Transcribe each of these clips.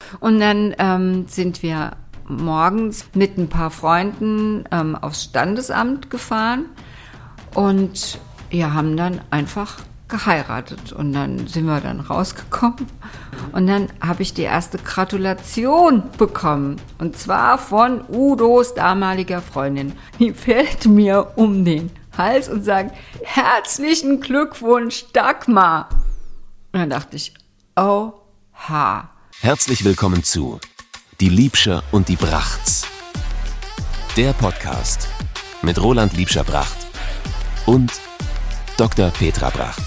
Und dann sind wir morgens mit ein paar Freunden aufs Standesamt gefahren und haben dann einfach geheiratet. Und dann sind wir dann rausgekommen und dann habe ich die erste Gratulation bekommen. Und zwar von Udos damaliger Freundin. Die fällt mir um den Hals und sagt, herzlichen Glückwunsch, Dagmar. Und dann dachte ich, oha. Herzlich willkommen zu Die Liebscher und die Brachts. Der Podcast mit Roland Liebscher-Bracht und Dr. Petra Bracht.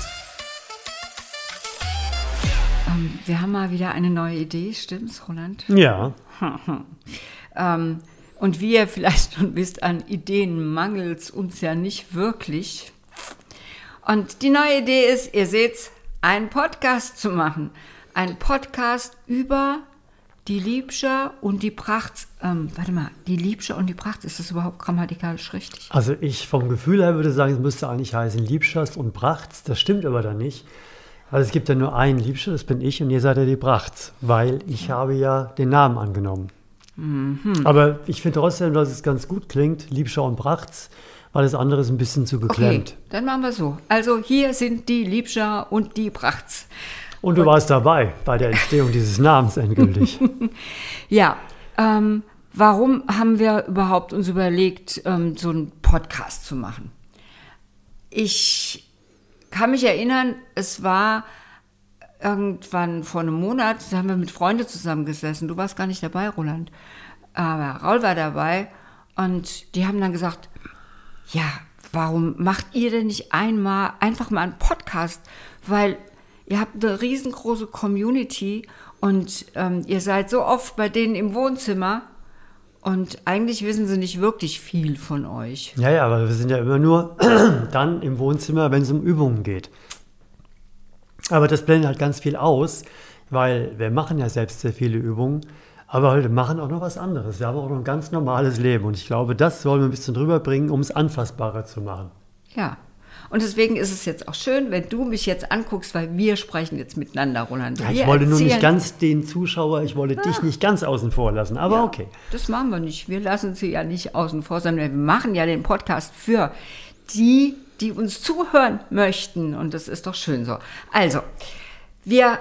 Wir haben mal wieder eine neue Idee, stimmt's, Roland? Ja. Und wie ihr vielleicht schon wisst, an Ideen mangelt's uns ja nicht wirklich. Und die neue Idee ist, ihr seht's, einen Podcast zu machen. Ein Podcast über die Liebscher und die Brachts. Die Liebscher und die Brachts, ist das überhaupt grammatikalisch richtig? Also ich vom Gefühl her würde sagen, es müsste eigentlich heißen Liebschers und Brachts. Das stimmt aber dann nicht. Weil es gibt ja nur einen Liebscher, das bin ich, und ihr seid ja die Brachts. Weil ich habe ja den Namen angenommen. Mhm. Aber ich finde trotzdem, dass es ganz gut klingt, Liebscher und Brachts, weil das andere ist ein bisschen zu geklemmt. Okay, dann machen wir so. Also hier sind die Liebscher und die Brachts. Und du warst dabei bei der Entstehung dieses Namens endgültig. Ja, warum haben wir überhaupt uns überlegt, so einen Podcast zu machen? Ich kann mich erinnern, es war irgendwann vor einem Monat, da haben wir mit Freunden zusammengesessen. Du warst gar nicht dabei, Roland. Aber Raul war dabei und die haben dann gesagt, ja, warum macht ihr denn nicht einfach mal einen Podcast? Weil ihr habt eine riesengroße Community und ihr seid so oft bei denen im Wohnzimmer und eigentlich wissen sie nicht wirklich viel von euch. Ja, aber wir sind ja immer nur dann im Wohnzimmer, wenn es um Übungen geht. Aber das blendet halt ganz viel aus, weil wir machen ja selbst sehr viele Übungen, aber wir machen auch noch was anderes. Wir haben auch noch ein ganz normales Leben und ich glaube, das wollen wir ein bisschen rüberbringen, um es anfassbarer zu machen. Ja. Und deswegen ist es jetzt auch schön, wenn du mich jetzt anguckst, weil wir sprechen jetzt miteinander, Roland. Ja, ich wollte nur nicht ganz den Zuschauer, ich wollte dich nicht ganz außen vor lassen, aber ja, okay. Das machen wir nicht. Wir lassen sie ja nicht außen vor, sondern wir machen ja den Podcast für die uns zuhören möchten. Und das ist doch schön so. Also, wir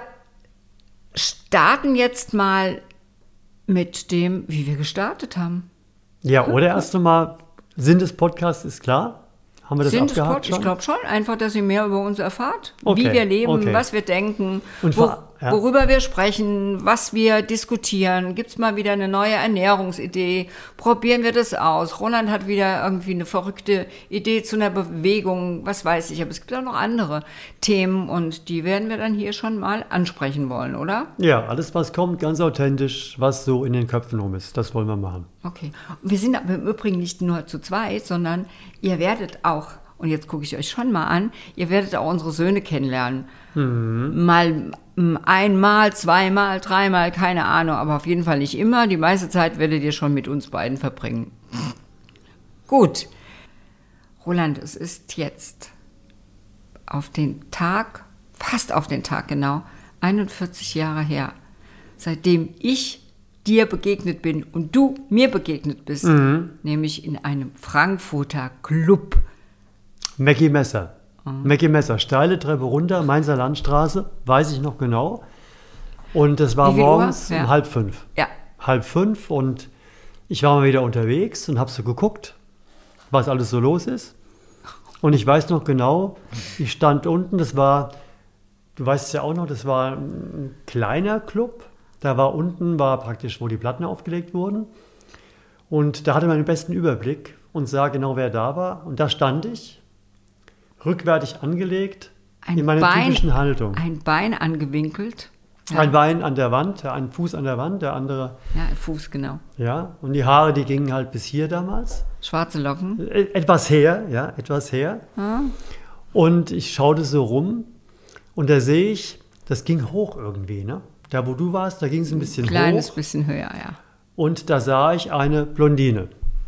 starten jetzt mal mit dem, wie wir gestartet haben. Ja, oder erst einmal, Sinn des Podcasts ist klar. Haben wir das abgehakt schon? Ich glaube schon, einfach, dass ihr mehr über uns erfahrt, wie wir leben, was wir denken, und worüber wir sprechen, was wir diskutieren. Gibt es mal wieder eine neue Ernährungsidee? Probieren wir das aus? Roland hat wieder irgendwie eine verrückte Idee zu einer Bewegung, was weiß ich. Aber es gibt auch noch andere Themen und die werden wir dann hier schon mal ansprechen wollen, oder? Ja, alles, was kommt, ganz authentisch, was so in den Köpfen rum ist. Das wollen wir machen. Okay. Wir sind aber im Übrigen nicht nur zu zweit, sondern ihr werdet auch, und jetzt gucke ich euch schon mal an, ihr werdet auch unsere Söhne kennenlernen. Mhm. Mal einmal, zweimal, dreimal, keine Ahnung, aber auf jeden Fall nicht immer. Die meiste Zeit werdet ihr schon mit uns beiden verbringen. Gut. Roland, es ist jetzt fast auf den Tag genau, 41 Jahre her, seitdem ich dir begegnet bin und du mir begegnet bist, nämlich in einem Frankfurter Club. Mackie Messer. Mackie Messer, steile Treppe runter, Mainzer Landstraße, weiß ich noch genau. Und das war morgens um 4:30. Ja. 4:30 und ich war mal wieder unterwegs und habe so geguckt, was alles so los ist. Und ich weiß noch genau, ich stand unten, du weißt es ja auch noch, das war ein kleiner Club. Da war unten praktisch, wo die Platten aufgelegt wurden. Und da hatte man den besten Überblick und sah genau, wer da war. Und da stand ich, rückwärtig angelegt, in meiner typischen Haltung. Ein Bein angewinkelt. Ja. Ein Bein an der Wand, ein Fuß an der Wand, der andere. Ja, ein Fuß, genau. Ja, und die Haare, die gingen halt bis hier damals. Schwarze Locken. Etwas her. Ja. Und ich schaute so rum und da sehe ich, das ging hoch irgendwie, ne? Da, wo du warst, da ging es ein bisschen hoch. Ein kleines bisschen höher, ja. Und da sah ich eine Blondine.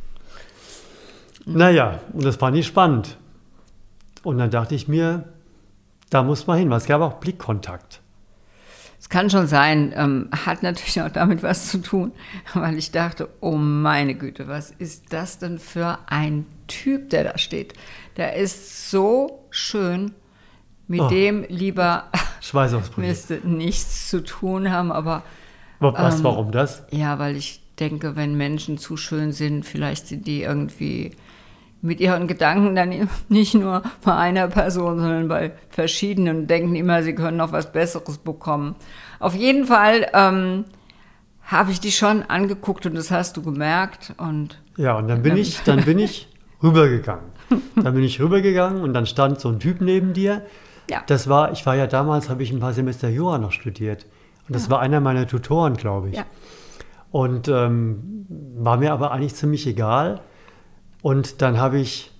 Naja, und das fand ich spannend. Und dann dachte ich mir, da muss man hin, weil es gab auch Blickkontakt. Es kann schon sein, hat natürlich auch damit was zu tun, weil ich dachte, oh meine Güte, was ist das denn für ein Typ, der da steht? Der ist so schön, mit dem lieber müsste nichts zu tun haben, aber... warum das? Ja, weil ich denke, wenn Menschen zu schön sind, vielleicht sind die irgendwie mit ihren Gedanken dann nicht nur bei einer Person, sondern bei verschiedenen und denken immer, sie können noch was Besseres bekommen. Auf jeden Fall habe ich die schon angeguckt und das hast du gemerkt. Und dann bin ich rübergegangen. Dann bin ich rübergegangen und dann stand so ein Typ neben dir. Ja. Ich war ja damals, habe ich ein paar Semester Jura noch studiert. Und das war einer meiner Tutoren, glaube ich. Ja. Und war mir aber eigentlich ziemlich egal. Und dann habe ich,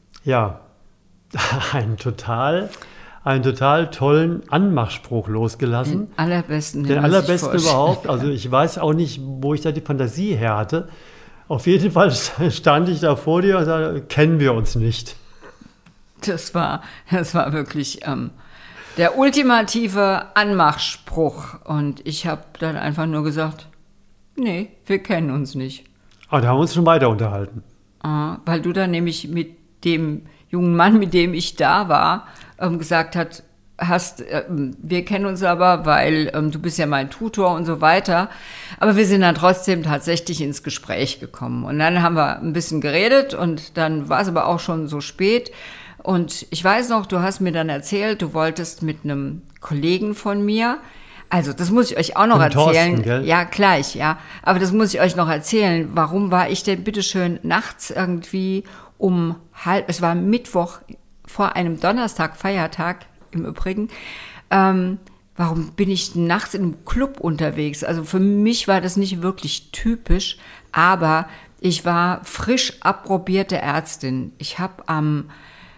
einen total tollen Anmachspruch losgelassen. Den allerbesten überhaupt. Also ich weiß auch nicht, wo ich da die Fantasie her hatte. Auf jeden Fall stand ich da vor dir und sagte, kennen wir uns nicht. Das war wirklich der ultimative Anmachspruch. Und ich habe dann einfach nur gesagt, nee, wir kennen uns nicht. Aber da haben wir uns schon weiter unterhalten. Weil du dann nämlich mit dem jungen Mann, mit dem ich da war, gesagt hast, wir kennen uns aber, weil du bist ja mein Tutor und so weiter. Aber wir sind dann trotzdem tatsächlich ins Gespräch gekommen. Und dann haben wir ein bisschen geredet und dann war es aber auch schon so spät. Und ich weiß noch, du hast mir dann erzählt, du wolltest mit einem Kollegen von mir, also das muss ich euch auch noch erzählen. Thorsten, gell? Ja, gleich, ja. Aber das muss ich euch noch erzählen. Warum war ich denn bitteschön nachts irgendwie es war Mittwoch vor einem Donnerstag, Feiertag im Übrigen, warum bin ich nachts in einem Club unterwegs? Also für mich war das nicht wirklich typisch, aber ich war frisch approbierte Ärztin. Ich habe einen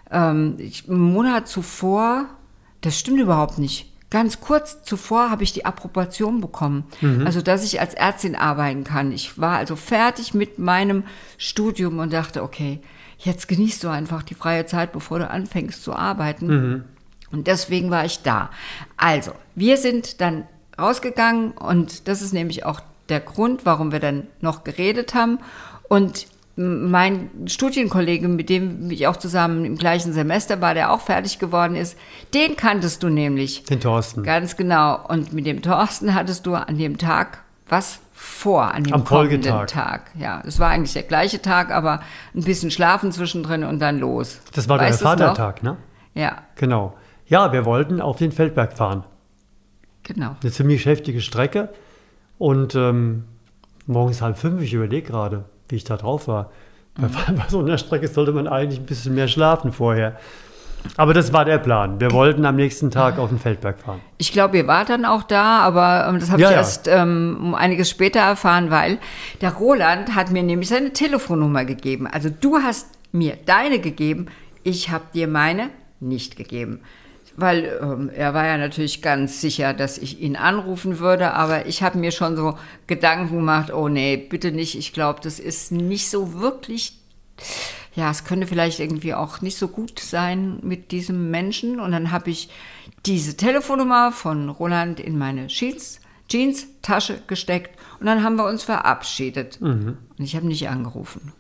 Monat zuvor, das stimmt überhaupt nicht, ganz kurz zuvor habe ich die Approbation bekommen, also dass ich als Ärztin arbeiten kann. Ich war also fertig mit meinem Studium und dachte, okay, jetzt genießt du einfach die freie Zeit, bevor du anfängst zu arbeiten. Und deswegen war ich da. Also, wir sind dann rausgegangen und das ist nämlich auch der Grund, warum wir dann noch geredet haben. Und mein Studienkollege, mit dem ich auch zusammen im gleichen Semester war, der auch fertig geworden ist, den kanntest du nämlich. Den Thorsten. Ganz genau. Und mit dem Thorsten hattest du an dem Tag was vor, an dem kommenden Tag. Ja, es war eigentlich der gleiche Tag, aber ein bisschen schlafen zwischendrin und dann los. Das war der Vatertag, ne? Ja. Genau. Ja, wir wollten auf den Feldberg fahren. Genau. Eine ziemlich heftige Strecke. Und morgens 4:30, ich überlege gerade, wie ich da drauf war. Bei so einer Strecke sollte man eigentlich ein bisschen mehr schlafen vorher. Aber das war der Plan. Wir wollten am nächsten Tag auf den Feldberg fahren. Ich glaube, ihr wart dann auch da, aber das habe ich erst um einiges später erfahren, weil der Roland hat mir nämlich seine Telefonnummer gegeben. Also du hast mir deine gegeben, ich habe dir meine nicht gegeben. Weil er war ja natürlich ganz sicher, dass ich ihn anrufen würde, aber ich habe mir schon so Gedanken gemacht, oh nee, bitte nicht, ich glaube, das ist nicht so wirklich, ja, es könnte vielleicht irgendwie auch nicht so gut sein mit diesem Menschen. Und dann habe ich diese Telefonnummer von Roland in meine Jeans-Tasche gesteckt und dann haben wir uns verabschiedet. Und ich habe nicht angerufen.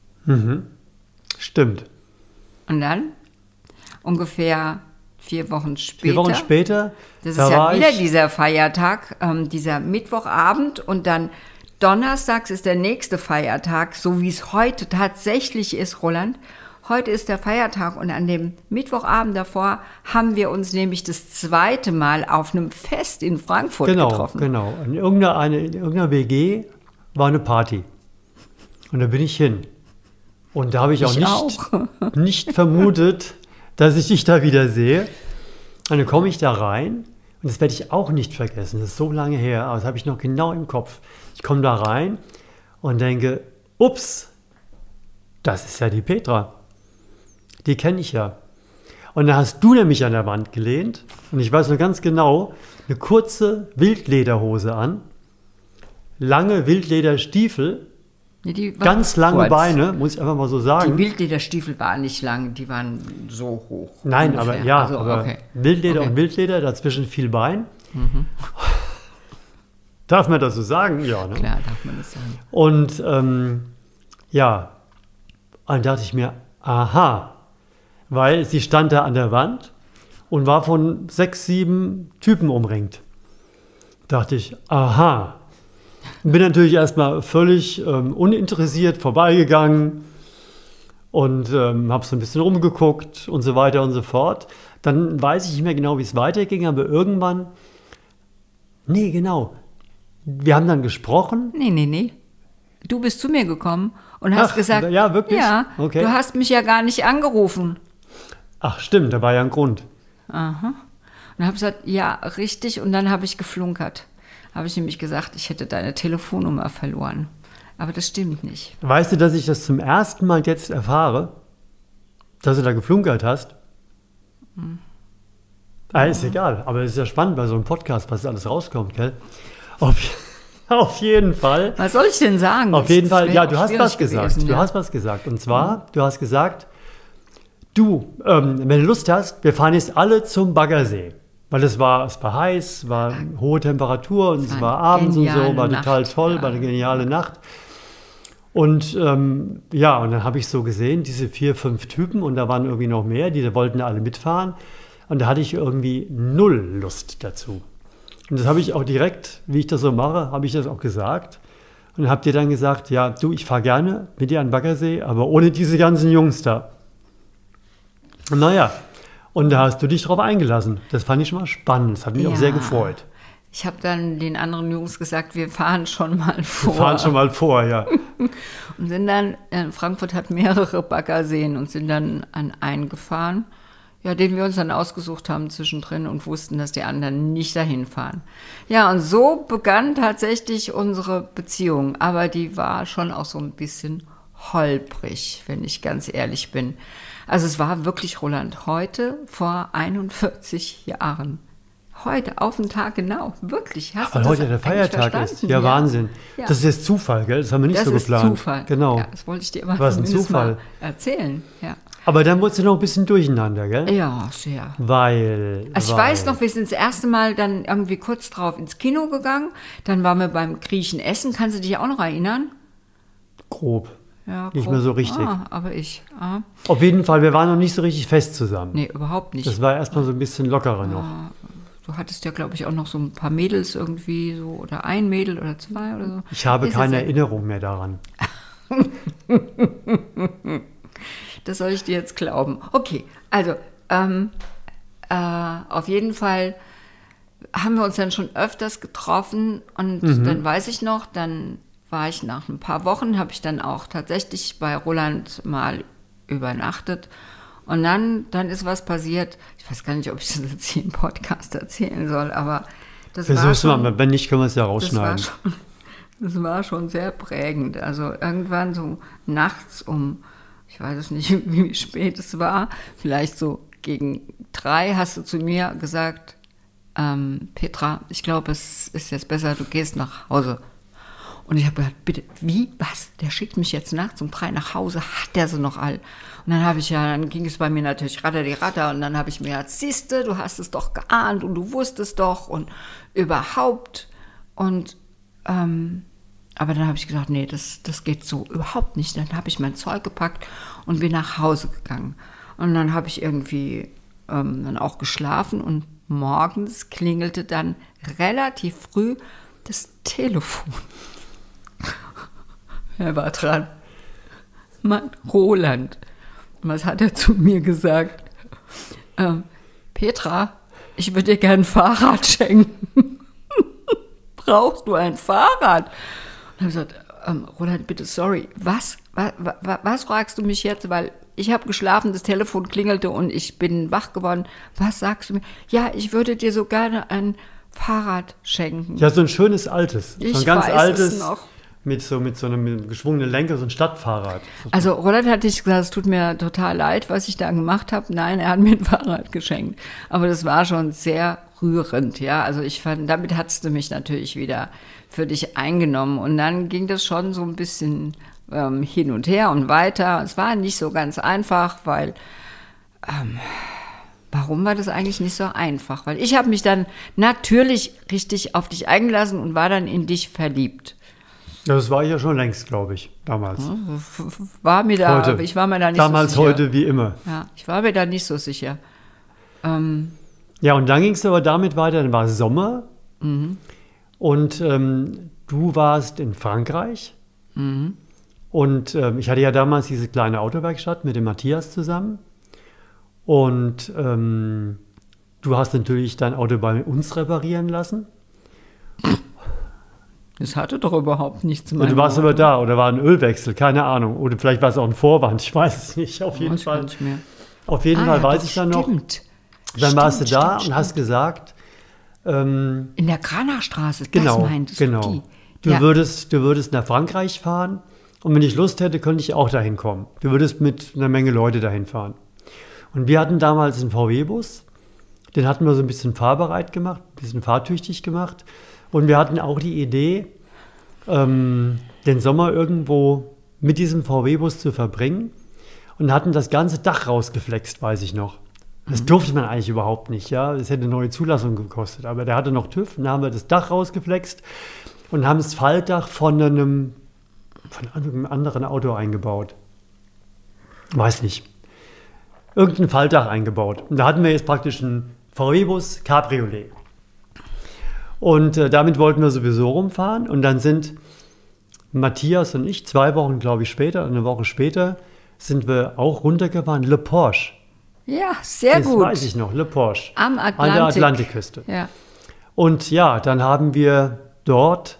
Stimmt. Und dann ungefähr 4 Wochen später. Das ist ja wieder dieser Feiertag, dieser Mittwochabend und dann donnerstags ist der nächste Feiertag, so wie es heute tatsächlich ist, Roland. Heute ist der Feiertag und an dem Mittwochabend davor haben wir uns nämlich das zweite Mal auf einem Fest in Frankfurt getroffen. Genau. In irgendeiner WG war eine Party. Und da bin ich hin. Und da habe ich auch nicht vermutet, dass ich dich da wieder sehe. Und dann komme ich da rein und das werde ich auch nicht vergessen. Das ist so lange her, aber das habe ich noch genau im Kopf. Ich komme da rein und denke, ups, das ist ja die Petra. Die kenne ich ja. Und da hast du nämlich an der Wand gelehnt und ich weiß noch ganz genau, eine kurze Wildlederhose an, lange Wildlederstiefel, ganz lange Beine, muss ich einfach mal so sagen. Die Wildlederstiefel waren nicht lang, die waren so hoch. Nein, ungefähr. Aber Wildleder und Wildleder, dazwischen viel Bein. Darf man das so sagen? Ja, ne? Klar, darf man das sagen. Und ja, dann dachte ich mir, aha, weil sie stand da an der Wand und war von 6, 7 Typen umringt. Dachte ich, aha. Bin natürlich erstmal völlig uninteressiert vorbeigegangen und habe so ein bisschen rumgeguckt und so weiter und so fort. Dann weiß ich nicht mehr genau, wie es weiterging, aber irgendwann, nee, genau, wir haben dann gesprochen. Nee. Du bist zu mir gekommen und hast gesagt, ja, wirklich? Ja, Okay. du hast mich ja gar nicht angerufen. Ach, stimmt, da war ja ein Grund. Aha. Und habe gesagt, ja, richtig. Und dann habe ich geflunkert. Habe ich nämlich gesagt, ich hätte deine Telefonnummer verloren. Aber das stimmt nicht. Weißt du, dass ich das zum ersten Mal jetzt erfahre, dass du da geflunkert hast? Ist egal, aber es ist ja spannend bei so einem Podcast, was alles rauskommt, gell? Auf jeden Fall. Was soll ich denn sagen? Auf jeden Das Fall, wäre ja, auch du hast schwierig was gesagt. gewesen, Du ja. hast was gesagt. Und zwar, du hast gesagt, wenn du Lust hast, wir fahren jetzt alle zum Baggersee. Weil es war heiß, war hohe Temperatur und es war abends und so, geniale war total Nacht, toll, ja. war eine geniale Nacht. Und ja, und dann habe ich so gesehen, diese 4, 5 Typen und da waren irgendwie noch mehr, die wollten alle mitfahren. Und da hatte ich irgendwie 0 Lust dazu. Und das habe ich auch direkt, wie ich das so mache, habe ich das auch gesagt. Und habe dir dann gesagt, ja, du, ich fahre gerne mit dir an den Baggersee, aber ohne diese ganzen Jungs da. Und naja, und da hast du dich drauf eingelassen. Das fand ich schon mal spannend. Das hat mich auch sehr gefreut. Ich habe dann den anderen Jungs gesagt, wir fahren schon mal vor. Wir fahren schon mal vor, ja. Und sind dann, Frankfurt hat mehrere Baggerseen und sind dann an einen gefahren, ja, den wir uns dann ausgesucht haben zwischendrin und wussten, dass die anderen nicht dahin fahren. Ja, und so begann tatsächlich unsere Beziehung. Aber die war schon auch so ein bisschen holprig, wenn ich ganz ehrlich bin. Also es war wirklich, Roland, heute vor 41 Jahren. Heute, auf den Tag genau, wirklich. Hast Weil du heute das der Feiertag eigentlich ist. verstanden? Ja, Wahnsinn. Ja. Das ist jetzt Zufall, gell? Das haben wir nicht Das so ist geplant. Zufall. Genau. Ja, das wollte ich dir immer Was ein zumindest Zufall. mal erzählen. Ja, Aber dann wurde es ja noch ein bisschen durcheinander, gell? ja, sehr. Weil. Also ich weiß noch, wir sind das erste Mal dann irgendwie kurz drauf ins Kino gegangen. Dann waren wir beim Griechen essen. Kannst du dich auch noch erinnern? Grob. Ja, Nicht grob. mehr so richtig. Aber ich. Auf jeden Fall, wir waren noch nicht so richtig fest zusammen. Nee, überhaupt nicht. Das war erstmal so ein bisschen lockerer noch. Du hattest ja, glaube ich, auch noch so ein paar Mädels irgendwie so, oder ein Mädel oder 2 oder so. Ich habe Ist keine es ja- Erinnerung mehr daran. Das soll ich dir jetzt glauben. Okay, also auf jeden Fall haben wir uns dann schon öfters getroffen und dann weiß ich noch, dann war ich nach ein paar Wochen, habe ich dann auch tatsächlich bei Roland mal übernachtet und dann ist was passiert. Ich weiß gar nicht, ob ich das jetzt hier im Podcast erzählen soll, aber das war Versuch's schon... mal, wenn nicht, können wir es ja Das war, rausschneiden. schon, das war schon sehr prägend. Also irgendwann so nachts ich weiß es nicht, wie spät es war, vielleicht so gegen 3 hast du zu mir gesagt, Petra, ich glaube, es ist jetzt besser, du gehst nach Hause. Und ich habe gedacht, bitte, wie, was? Der schickt mich jetzt nachts um 3 nach Hause, hat der sie noch all? Und dann ging es bei mir natürlich ratter die Ratter und dann habe ich mir gedacht, siehste, du hast es doch geahnt und du wusstest doch und überhaupt. Und, aber dann habe ich gedacht, nee, das geht so überhaupt nicht. Dann habe ich mein Zeug gepackt und bin nach Hause gegangen. Und dann habe ich irgendwie dann auch geschlafen und morgens klingelte dann relativ früh das Telefon. Er war dran. Mein Roland. Was hat er zu mir gesagt? Petra, ich würde dir gerne ein Fahrrad schenken. Brauchst du ein Fahrrad? Und ich habe gesagt, Roland, bitte, sorry, was fragst du mich jetzt? Weil ich habe geschlafen, das Telefon klingelte und ich bin wach geworden. Was sagst du mir? Ja, ich würde dir so gerne ein Fahrrad schenken. Ja, so ein schönes altes. So Ich ein ganz weiß altes, es noch. mit so einem geschwungenen Lenker, so ein Stadtfahrrad. Also Roland hatte ich gesagt, es tut mir total leid, was ich da gemacht habe. Nein, er hat mir ein Fahrrad geschenkt. Aber das war schon sehr rührend, ja. Also ich fand, damit hattest du mich natürlich wieder für dich eingenommen. Und dann ging das schon so ein bisschen hin und her und weiter. Es war nicht so ganz einfach, weil Warum war das eigentlich nicht so einfach? Weil ich habe mich dann natürlich richtig auf dich eingelassen und war dann in dich verliebt. Das war ich ja schon längst, glaube ich, damals. War mir da, Heute. aber ich war mir da nicht Damals, so sicher. heute, wie immer. Ja, ich war mir da nicht so sicher. Ja, und dann ging es aber damit weiter, dann war es Sommer und du warst in Frankreich und ich hatte ja damals diese kleine Autowerkstatt mit dem Matthias zusammen und du hast natürlich dein Auto bei uns reparieren lassen. Das hatte doch überhaupt nichts zu Und du warst aber da oder war ein Ölwechsel, keine Ahnung. Oder vielleicht war es auch ein Vorwand, ich weiß es nicht. Auf jeden Fall. Auf jeden Fall weiß ich dann noch. Dann warst du da und hast gesagt. In der Kranachstraße, genau, das meintest genau. du die. Du würdest nach Frankreich fahren und wenn ich Lust hätte, könnte ich auch dahin kommen. Du würdest mit einer Menge Leute dahin fahren. Und wir hatten damals einen VW-Bus, den hatten wir so ein bisschen fahrbereit gemacht, ein bisschen fahrtüchtig gemacht. Und wir hatten auch die Idee, den Sommer irgendwo mit diesem VW-Bus zu verbringen und hatten das ganze Dach rausgeflext, weiß ich noch. Das durfte man eigentlich überhaupt nicht, ja. Das hätte eine neue Zulassung gekostet. Aber der hatte noch TÜV, und dann haben wir das Dach rausgeflext und haben das Faltdach von einem anderen Auto eingebaut. Weiß nicht. Irgendein Faltdach eingebaut. Und da hatten wir jetzt praktisch einen VW-Bus Cabriolet. Und damit wollten wir sowieso rumfahren. Und dann sind Matthias und ich 2 Wochen, glaube ich, später, eine Woche später, sind wir auch runtergefahren. Le Porsche. Ja, sehr gut. Das weiß ich noch, Le Porsche. Am Atlantik. An der Atlantikküste. Ja. Und ja, dann haben wir dort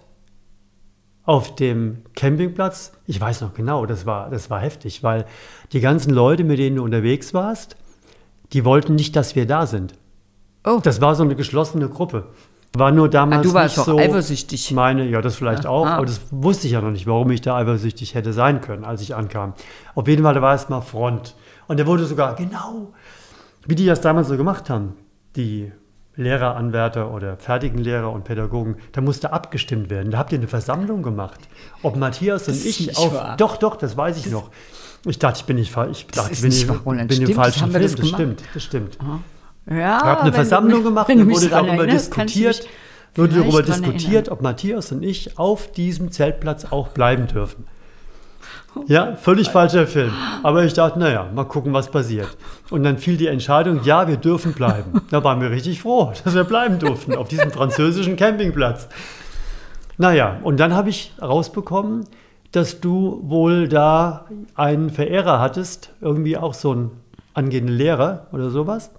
auf dem Campingplatz, ich weiß noch genau, das war heftig, weil die ganzen Leute, mit denen du unterwegs warst, die wollten nicht, dass wir da sind. Oh. Das war so eine geschlossene Gruppe. War nur damals du warst nicht doch so eifersüchtig. Ja, das vielleicht auch, aber das wusste ich ja noch nicht, warum ich da eifersüchtig hätte sein können, als ich ankam. Auf jeden Fall, da war erstmal Front. Und der wurde sogar, genau, wie die das damals so gemacht haben, die Lehreranwärter oder fertigen Lehrer und Pädagogen, da musste abgestimmt werden. Da habt ihr eine Versammlung gemacht. Ob Matthias und ich auf... Doch, das weiß ich noch. Ich dachte, ich bin im falschen Film. Das stimmt. Ja, ich habe eine Versammlung gemacht, da wurde darüber diskutiert, ob Matthias und ich auf diesem Zeltplatz auch bleiben dürfen. Ja, völlig falscher Film. Aber ich dachte, naja, mal gucken, was passiert. Und dann fiel die Entscheidung, ja, wir dürfen bleiben. Da waren wir richtig froh, dass wir bleiben durften auf diesem französischen Campingplatz. Naja, und dann habe ich rausbekommen, dass du wohl da einen Verehrer hattest, irgendwie auch so einen angehenden Lehrer oder sowas.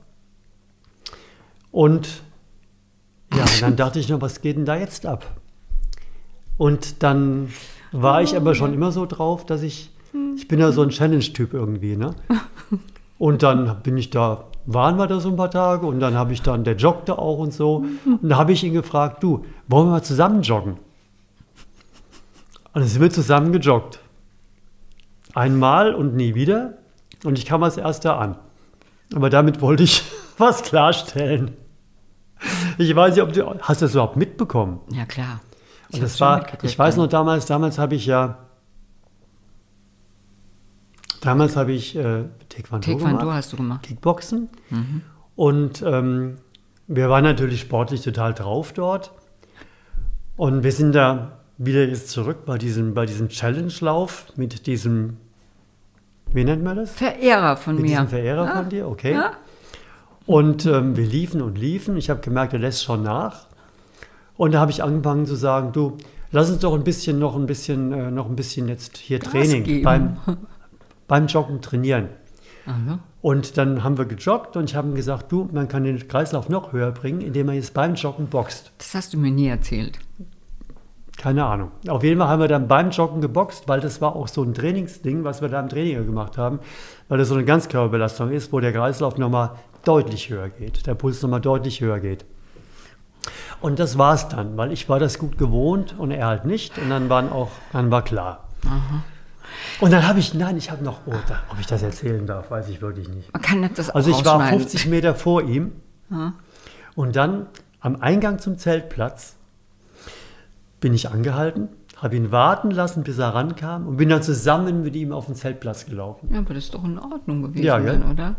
Und ja, dann dachte ich noch, was geht denn da jetzt ab? Und dann war ich aber schon immer so drauf, dass ich bin ja so ein Challenge-Typ irgendwie, ne? Und dann waren wir da so ein paar Tage und dann der joggte auch und so. Und da habe ich ihn gefragt, du, wollen wir mal zusammen joggen? Und dann sind wir zusammen gejoggt. Einmal und nie wieder. Und ich kam als Erster an. Aber damit wollte ich was klarstellen. Ich weiß nicht, hast du das überhaupt mitbekommen? Ja, klar. Und ich weiß noch, damals habe ich Taekwondo gemacht. Hast du gemacht. Kickboxen. Und wir waren natürlich sportlich total drauf dort. Und wir sind da wieder jetzt zurück bei diesem Challenge-Lauf mit diesem, wie nennt man das? Verehrer von mir. Mit diesem Verehrer von dir, okay. Ja. Und wir liefen und liefen. Ich habe gemerkt, er lässt schon nach. Und da habe ich angefangen zu sagen, du, lass uns doch noch ein bisschen jetzt hier Gas Training geben. beim Joggen trainieren. Aha. Und dann haben wir gejoggt und ich habe ihm gesagt, du, man kann den Kreislauf noch höher bringen, indem man jetzt beim Joggen boxt. Das hast du mir nie erzählt. Keine Ahnung. Auf jeden Fall haben wir dann beim Joggen geboxt, weil das war auch so ein Trainingsding, was wir da im Training gemacht haben, weil das so eine Ganzkörperbelastung ist, wo der Kreislauf nochmal deutlich höher geht, der Puls nochmal deutlich höher geht. Und das war es dann, weil ich war das gut gewohnt und er halt nicht. Und dann war klar. Aha. Und dann habe ich noch, ob ich das erzählen darf, weiß ich wirklich nicht. Man kann das auch Also ich war rausschneiden. 50 Meter vor ihm. Ja. Und dann am Eingang zum Zeltplatz bin ich angehalten, habe ihn warten lassen, bis er rankam und bin dann zusammen mit ihm auf den Zeltplatz gelaufen. Ja, aber das ist doch in Ordnung gewesen, Ja, gell? oder?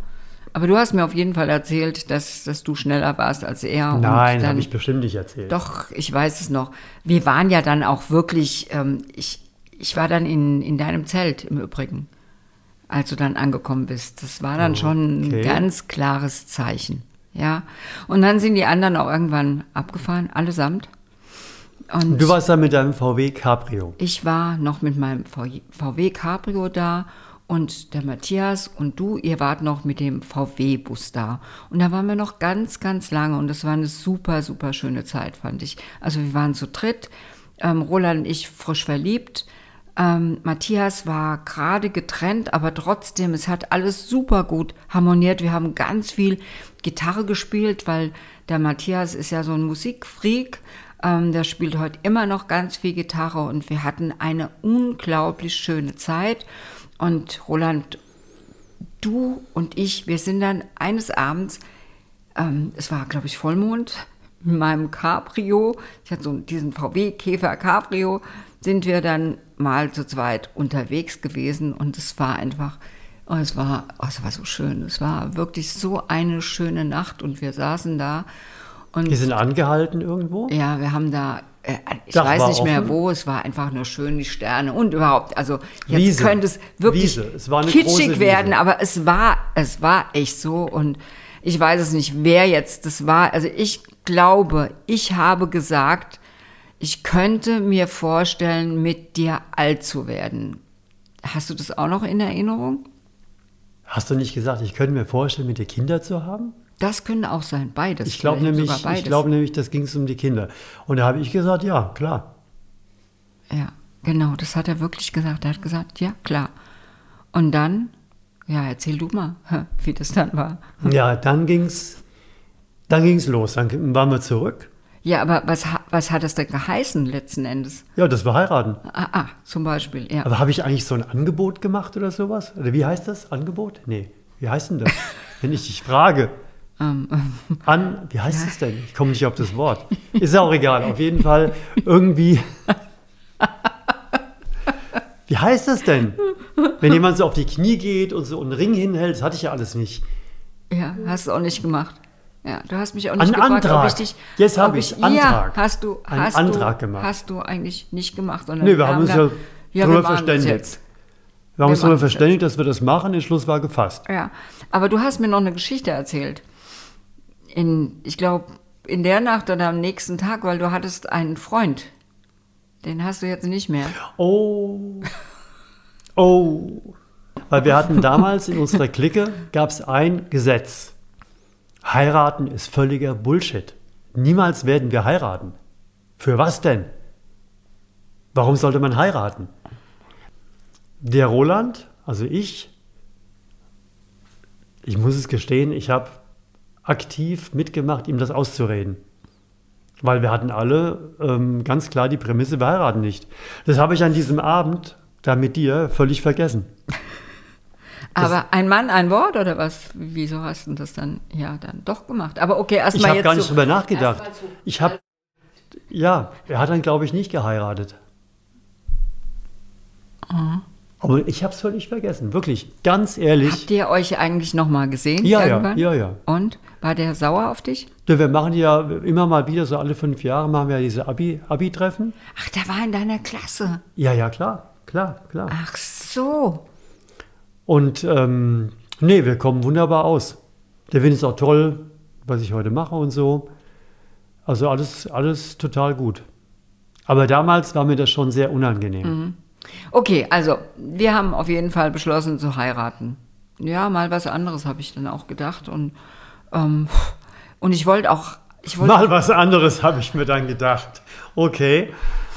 Aber du hast mir auf jeden Fall erzählt, dass du schneller warst als er. Nein, habe ich bestimmt nicht erzählt. Doch, ich weiß es noch. Wir waren ja dann auch wirklich, ich war dann in deinem Zelt im Übrigen, als du dann angekommen bist. Das war dann schon ein ganz klares Zeichen. Ja. Und dann sind die anderen auch irgendwann abgefahren, allesamt. Und du warst dann mit deinem VW Cabrio. ich war noch mit meinem VW Cabrio da und der Matthias und du, ihr wart noch mit dem VW-Bus da. Und da waren wir noch ganz, ganz lange und das war eine super, super schöne Zeit, fand ich. Also wir waren zu dritt, Roland und ich frisch verliebt. Matthias war gerade getrennt, aber trotzdem, es hat alles super gut harmoniert. Wir haben ganz viel Gitarre gespielt, weil der Matthias ist ja so ein Musikfreak. Der spielt heute immer noch ganz viel Gitarre und wir hatten eine unglaublich schöne Zeit. Und Roland, du und ich, wir sind dann eines Abends, es war, glaube ich, Vollmond, in meinem Cabrio, ich hatte so diesen VW-Käfer Cabrio, sind wir dann mal zu zweit unterwegs gewesen und es war einfach, es war so schön, es war wirklich so eine schöne Nacht und wir saßen da. Und die sind angehalten irgendwo? ja, wir haben da, ich Dach weiß war nicht mehr offen? wo, es war einfach nur schön, die Sterne und überhaupt, also jetzt Wiese. könnte es wirklich Wiese. Es war eine große kitschig Wiese. werden, aber es war echt so und ich weiß es nicht, wer jetzt das war, also ich glaube, ich habe gesagt, ich könnte mir vorstellen, mit dir alt zu werden. Hast du das auch noch in Erinnerung? Hast du nicht gesagt, ich könnte mir vorstellen, mit dir Kinder zu haben? Das könnte auch sein, beides. Ich glaube vielleicht nämlich, sogar beides. das ging es um die Kinder. Und da habe ich gesagt, ja, klar. Ja, genau, das hat er wirklich gesagt. Er hat gesagt, ja, klar. Und dann, ja, erzähl du mal, wie das dann war. Ja, dann ging's los. Dann waren wir zurück. Ja, aber was hat das denn geheißen letzten Endes? Ja, das war heiraten. Zum Beispiel, ja. Aber habe ich eigentlich so ein Angebot gemacht oder sowas? Oder wie heißt das? Angebot? Nee. Wie heißt denn das? Wenn ich dich frage. Wie heißt es denn? Ich komme nicht auf das Wort. Ist auch egal. Auf jeden Fall irgendwie. Wie heißt das denn? Wenn jemand so auf die Knie geht und so einen Ring hinhält, das hatte ich ja alles nicht. Ja, hast du auch nicht gemacht. Ja, du hast mich auch nicht Einen gefragt, Antrag. ob ich dich... Jetzt habe ich Antrag. Ja, hast du Antrag gemacht. Hast du eigentlich nicht gemacht. Sondern Nee, wir haben uns ja wir darüber machen das verständigt. jetzt. Wir haben uns machen darüber das verständigt, dass wir das machen. Der Schluss war gefasst. Ja, aber du hast mir noch eine Geschichte erzählt. Ich glaube, in der Nacht oder am nächsten Tag, weil du hattest einen Freund. Den hast du jetzt nicht mehr. Oh. Weil wir hatten damals in unserer Clique, gab es ein Gesetz. Heiraten ist völliger Bullshit. Niemals werden wir heiraten. Für was denn? Warum sollte man heiraten? Der Roland, also ich muss es gestehen, ich habe aktiv mitgemacht, ihm das auszureden. Weil wir hatten alle ganz klar die Prämisse, wir heiraten nicht. Das habe ich an diesem Abend da mit dir völlig vergessen. Aber ein Mann, ein Wort oder was? Wieso hast du das dann doch gemacht? Aber okay, Ich erstmal habe jetzt gar nicht so, drüber nachgedacht. erst mal so- Ich habe, ja, er hat dann, glaube ich, nicht geheiratet. Aber ich habe es völlig vergessen, wirklich, ganz ehrlich. Habt ihr euch eigentlich noch mal gesehen? Ja, irgendwann? ja. Und? War der sauer auf dich? Wir machen ja immer mal wieder, so alle 5 Jahre machen wir ja diese Abi-Treffen. Ach, der war in deiner Klasse. Ja, klar. Ach so. Und nee, wir kommen wunderbar aus. Der findet es auch toll, was ich heute mache und so. Also alles total gut. Aber damals war mir das schon sehr unangenehm. Okay, also wir haben auf jeden Fall beschlossen zu heiraten. Ja, mal was anderes habe ich dann auch gedacht. Und ich wollte auch... Mal was anderes habe ich mir dann gedacht. Okay.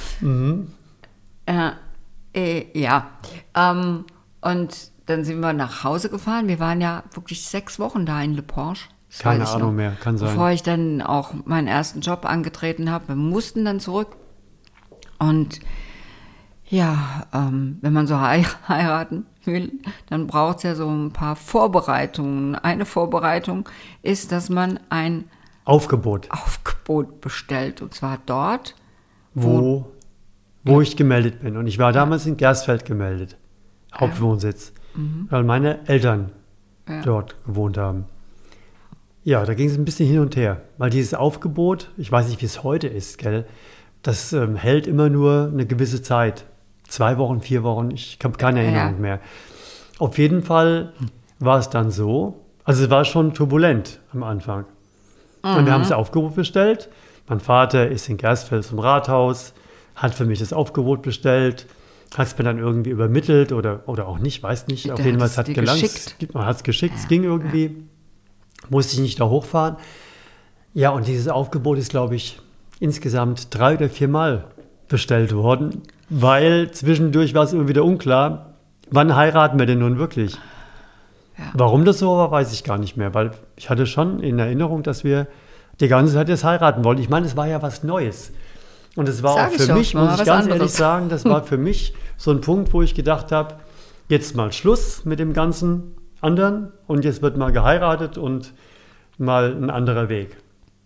Ja. Und dann sind wir nach Hause gefahren. Wir waren ja wirklich 6 Wochen da in Le Porche. Das Keine weiß ich Ahnung noch. mehr, kann sein. Bevor ich dann auch meinen ersten Job angetreten habe. Wir mussten dann zurück. Und ja, wenn man so heiraten will, dann braucht es ja so ein paar Vorbereitungen. Eine Vorbereitung ist, dass man ein Aufgebot, bestellt. Und zwar dort, wo ich gemeldet bin. Und ich war damals in Gersfeld gemeldet, Hauptwohnsitz. Weil meine Eltern dort gewohnt haben. Ja, da ging es ein bisschen hin und her, weil dieses Aufgebot, ich weiß nicht, wie es heute ist, gell, das hält immer nur eine gewisse Zeit. 2 Wochen, 4 Wochen, ich habe keine Erinnerung mehr. Auf jeden Fall war es dann so, also es war schon turbulent am Anfang. Und wir haben das Aufgebot bestellt. Mein Vater ist in Gersfeld zum Rathaus, hat für mich das Aufgebot bestellt, hat es mir dann irgendwie übermittelt oder auch nicht, weiß nicht. Auf jeden Fall, es hat gelangt. Man hat es geschickt, es ging irgendwie. Musste ich nicht da hochfahren. Ja, und dieses Aufgebot ist, glaube ich, insgesamt 3 oder 4 Mal bestellt worden, weil zwischendurch war es immer wieder unklar, wann heiraten wir denn nun wirklich? Ja. Warum das so war, weiß ich gar nicht mehr, weil ich hatte schon in Erinnerung, dass wir die ganze Zeit jetzt heiraten wollten. Ich meine, es war ja was Neues. Und es war auch für mich, muss ich ganz ehrlich sagen, das war für mich so ein Punkt, wo ich gedacht habe, jetzt mal Schluss mit dem ganzen anderen und jetzt wird mal geheiratet und mal ein anderer Weg.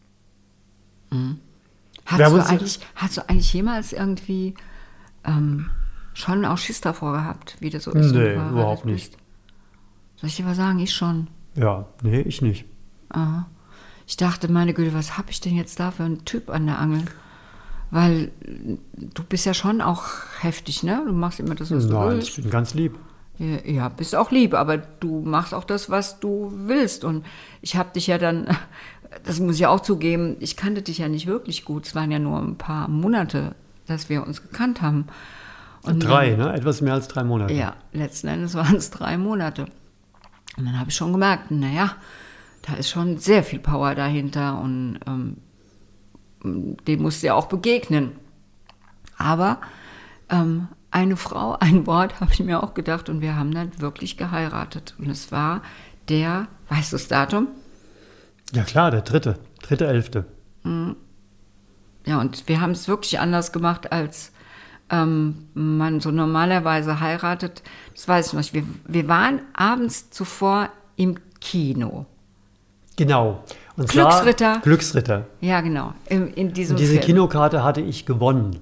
Hast du eigentlich jemals irgendwie schon auch Schiss davor gehabt, wie das so ist? Nee, überhaupt nicht. Soll ich dir was sagen? Ich schon. Ja, nee, ich nicht. Aha. Ich dachte, meine Güte, was habe ich denn jetzt da für einen Typ an der Angel? Weil du bist ja schon auch heftig, ne? Du machst immer das, was du willst. Nein, ich bin ganz lieb. Ja, bist auch lieb, aber du machst auch das, was du willst. Und ich habe dich ja dann, das muss ich auch zugeben, ich kannte dich ja nicht wirklich gut. Es waren ja nur ein paar Monate, dass wir uns gekannt haben. Und 3, ne? Etwas mehr als 3 Monate. Ja, letzten Endes waren es 3 Monate. Und dann habe ich schon gemerkt, naja, da ist schon sehr viel Power dahinter und dem musst du ja auch begegnen. Aber eine Frau, ein Wort, habe ich mir auch gedacht und wir haben dann wirklich geheiratet. Und es war weißt du das Datum? Ja klar, der 3.11. Ja, und wir haben es wirklich anders gemacht, als man so normalerweise heiratet. Das weiß ich noch. Wir waren abends zuvor im Kino. Genau. Und Glücksritter. Glücksritter. Ja, genau. In diesem und diese Film. Kinokarte hatte ich gewonnen.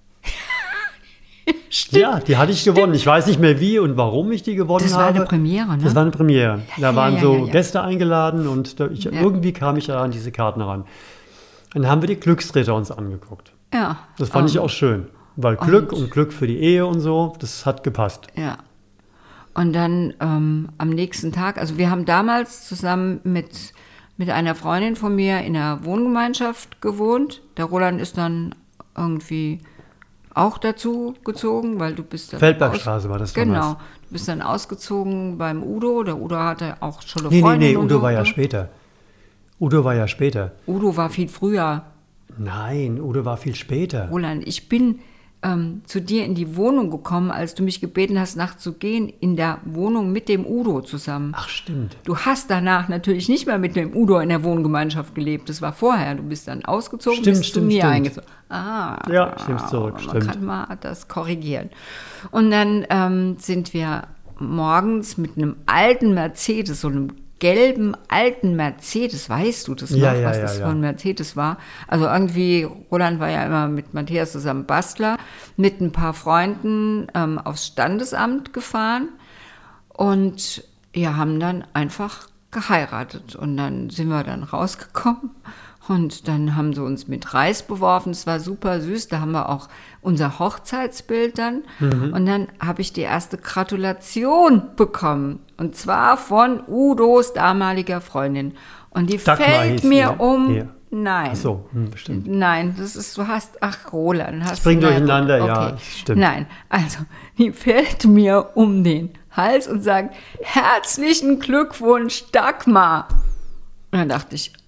Stimmt. Ja, die hatte ich gewonnen. Ich weiß nicht mehr wie und warum ich die gewonnen habe. Das war eine Premiere, ne? Das war eine Premiere. Da waren Gäste eingeladen und irgendwie kam ich an diese Karten ran. Und dann haben wir die Glücksritter uns angeguckt. Ja. Das fand ich auch schön. Weil Glück und Glück für die Ehe und so, das hat gepasst. Ja. Und dann am nächsten Tag, also wir haben damals zusammen mit einer Freundin von mir in einer Wohngemeinschaft gewohnt. Der Roland ist dann irgendwie auch dazu gezogen, weil du bist dann Feldbergstraße war das damals. Genau, du bist dann ausgezogen beim Udo. Der Udo hatte auch schon eine Freundin. Nee, Udo war ja später. Udo war viel früher. Nein, Udo war viel später. Roland, ich bin zu dir in die Wohnung gekommen, als du mich gebeten hast, nachzugehen, in der Wohnung mit dem Udo zusammen. Ach, stimmt. Du hast danach natürlich nicht mehr mit dem Udo in der Wohngemeinschaft gelebt. Das war vorher. Du bist dann ausgezogen, bist zu mir eingezogen. Ja, ich nehme es zurück. Man kann mal das korrigieren. Und dann sind wir morgens mit einem alten Mercedes, so einem gelben alten Mercedes, weißt du das noch, was das für ein Mercedes war? Also irgendwie, Roland war ja immer mit Matthias zusammen Bastler, mit ein paar Freunden aufs Standesamt gefahren und haben dann einfach geheiratet. Und dann sind wir dann rausgekommen und dann haben sie uns mit Reis beworfen. Es war super süß. Da haben wir auch unser Hochzeitsbild dann. Und dann habe ich die erste Gratulation bekommen. Und zwar von Udos damaliger Freundin. Und die fällt mir um. Ja. Nein. Ach so, bestimmt. Nein, du hast, Roland. Das bringt durcheinander, okay. Ja, stimmt. Nein, also, die fällt mir um den Hals und sagt, herzlichen Glückwunsch, Dagmar. Und dann dachte ich,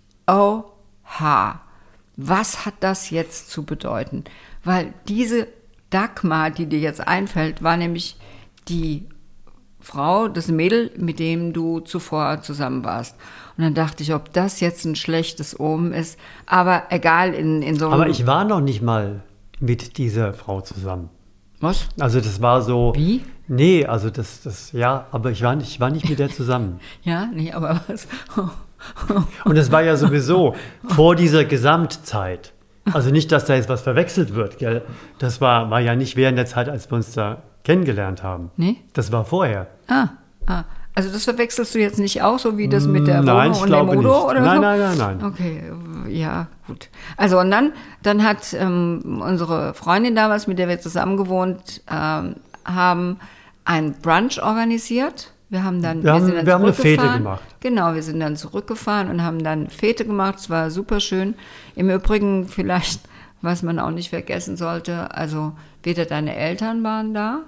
was hat das jetzt zu bedeuten? Weil diese Dagmar, die dir jetzt einfällt, war nämlich die Frau, das Mädel, mit dem du zuvor zusammen warst. Und dann dachte ich, ob das jetzt ein schlechtes Omen ist. Aber egal, in so einem... Aber ich war noch nicht mal mit dieser Frau zusammen. Was? Also das war so... Wie? Nee, also aber ich war nicht mit der zusammen. Ja, nee, aber was... Und es war ja sowieso vor dieser Gesamtzeit. Also nicht, dass da jetzt was verwechselt wird, gell? Das war ja nicht während der Zeit, als wir uns da kennengelernt haben. Nee? Das war vorher. Also das verwechselst du jetzt nicht auch, so wie das mit der Nein, Wohnung ich und dem glaube Udo nicht. oder Nein, so? nein. Okay, ja, gut. Also und dann hat unsere Freundin damals, mit der wir zusammen gewohnt haben, ein Brunch organisiert. Wir haben eine Fete gemacht. Genau, wir sind dann zurückgefahren und haben dann Fete gemacht. Es war super schön. Im Übrigen vielleicht, was man auch nicht vergessen sollte, also weder deine Eltern waren da,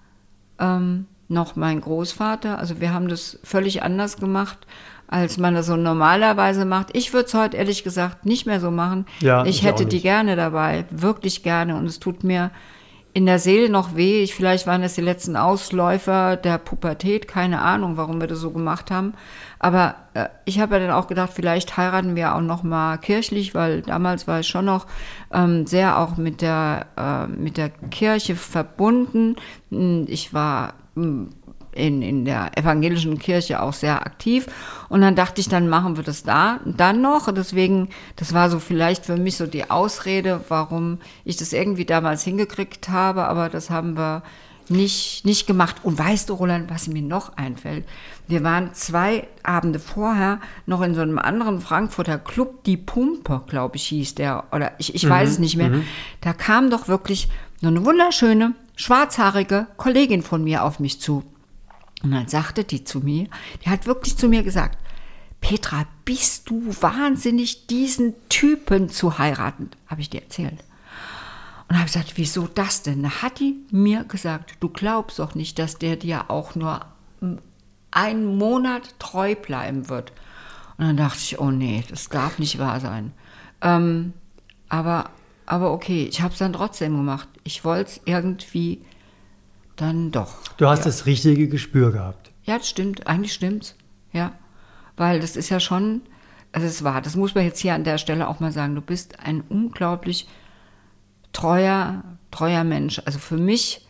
noch mein Großvater. Also wir haben das völlig anders gemacht, als man das so normalerweise macht. Ich würde es heute ehrlich gesagt nicht mehr so machen. Ja, ich hätte die gerne dabei, wirklich gerne. Und es tut mir in der Seele noch weh. Vielleicht waren das die letzten Ausläufer der Pubertät. Keine Ahnung, warum wir das so gemacht haben. Aber ich habe ja dann auch gedacht, vielleicht heiraten wir auch noch mal kirchlich, weil damals war ich schon noch sehr auch mit der Kirche verbunden. Ich war in der evangelischen Kirche auch sehr aktiv. Und dann dachte ich, dann machen wir das dann noch. Und deswegen, das war so vielleicht für mich so die Ausrede, warum ich das irgendwie damals hingekriegt habe. Aber das haben wir nicht gemacht. Und weißt du, Roland, was mir noch einfällt? Wir waren 2 Abende vorher noch in so einem anderen Frankfurter Club, die Pumpe, glaube ich, hieß der. Oder ich weiß es nicht mehr. Da kam doch wirklich so eine wunderschöne, schwarzhaarige Kollegin von mir auf mich zu. Und dann sagte die zu mir, die hat wirklich zu mir gesagt, Petra, bist du wahnsinnig, diesen Typen zu heiraten? Habe ich dir erzählt. Und habe gesagt, wieso das denn? Da hat die mir gesagt, du glaubst doch nicht, dass der dir auch nur einen Monat treu bleiben wird. Und dann dachte ich, oh nee, das darf nicht wahr sein. Aber okay, ich habe es dann trotzdem gemacht. Ich wollte es irgendwie dann doch. Du hast das richtige Gespür gehabt. Ja, das stimmt. Eigentlich stimmt's. Ja. Weil das ist ja schon, also es war, das muss man jetzt hier an der Stelle auch mal sagen, du bist ein unglaublich treuer Mensch. Also für mich,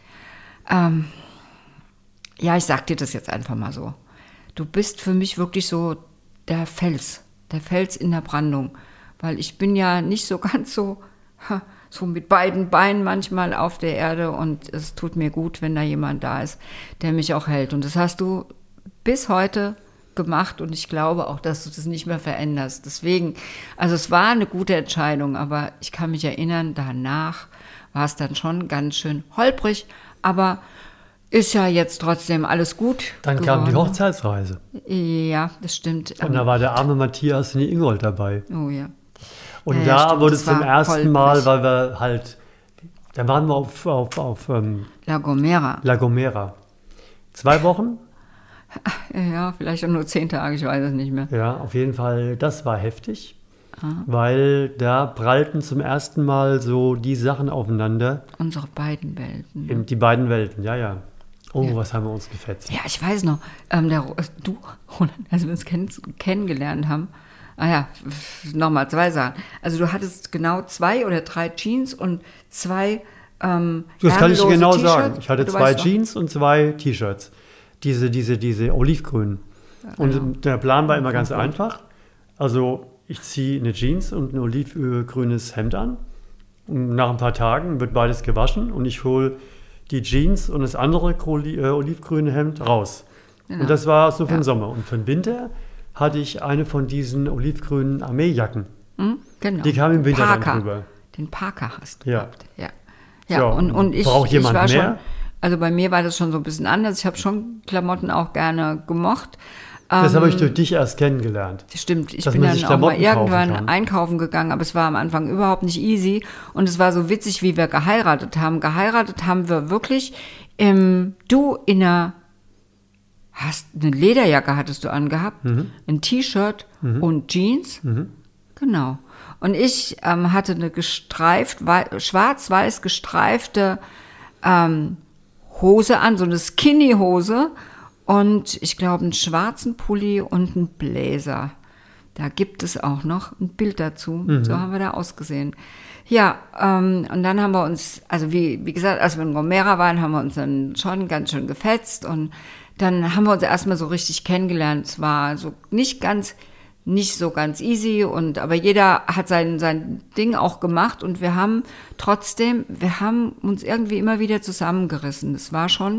ja, ich sag dir das jetzt einfach mal so. Du bist für mich wirklich so der Fels in der Brandung. Weil ich bin ja nicht so ganz so mit beiden Beinen manchmal auf der Erde und es tut mir gut, wenn da jemand da ist, der mich auch hält. Und das hast du bis heute gemacht und ich glaube auch, dass du das nicht mehr veränderst. Deswegen, also es war eine gute Entscheidung, aber ich kann mich erinnern, danach war es dann schon ganz schön holprig, aber ist ja jetzt trotzdem alles gut Dann geworden. kam die Hochzeitsreise. Ja, das stimmt. Und da war der arme Matthias und die Ingold dabei. Oh ja. Und Ja, da stimmt, wurde das es zum war ersten Mal, holprig. weil wir halt, da waren wir auf La Gomera. La Gomera. 2 Wochen? Ja, vielleicht auch nur 10 Tage, ich weiß es nicht mehr. Ja, auf jeden Fall, das war heftig, weil da prallten zum ersten Mal so die Sachen aufeinander. Unsere beiden Welten. In die beiden Welten, ja. Oh, Ja. was haben wir uns gefetzt. Ja, ich weiß noch, du, Roland, als wir uns kennengelernt haben, nochmal 2 Sachen. Also du hattest genau 2 oder 3 Jeans und 2 Das kann ich ärmellose genau T-Shirts. sagen. Ich hatte Du 2 weißt noch. Jeans und 2 T-Shirts. Diese olivgrünen. Und der Plan war immer ganz einfach. Also ich ziehe eine Jeans und ein olivgrünes Hemd an. Und nach ein paar Tagen wird beides gewaschen und ich hole die Jeans und das andere olivgrüne Hemd raus. Genau. Und das war so für den Sommer. Und für den Winter hatte ich eine von diesen olivgrünen Armeejacken. Genau. Die kam im Winter dann Parker. drüber. Den Parker hast du Ja. gehabt. Ja. So, Ja, und ich, braucht jemand ich war mehr? schon, also bei mir war das schon so ein bisschen anders. Ich habe schon Klamotten auch gerne gemocht. Das habe ich durch dich erst kennengelernt. Stimmt, ich Dass bin man dann sich auch mal Klamotten kaufen irgendwann kann. einkaufen gegangen, aber es war am Anfang überhaupt nicht easy. Und es war so witzig, wie wir geheiratet haben. Geheiratet haben wir wirklich, du in einer, eine Lederjacke hattest du angehabt, ein T-Shirt und Jeans. Genau. Und ich hatte eine schwarz-weiß gestreifte Hose an, so eine Skinny-Hose und ich glaube einen schwarzen Pulli und einen Blazer. Da gibt es auch noch ein Bild dazu. So haben wir da ausgesehen. Ja, und dann haben wir uns, also wie gesagt, als wir in Gomera waren, haben wir uns dann schon ganz schön gefetzt und dann haben wir uns erstmal so richtig kennengelernt. Es war so nicht ganz nicht so ganz easy aber jeder hat sein Ding auch gemacht und wir haben uns irgendwie immer wieder zusammengerissen. Das war schon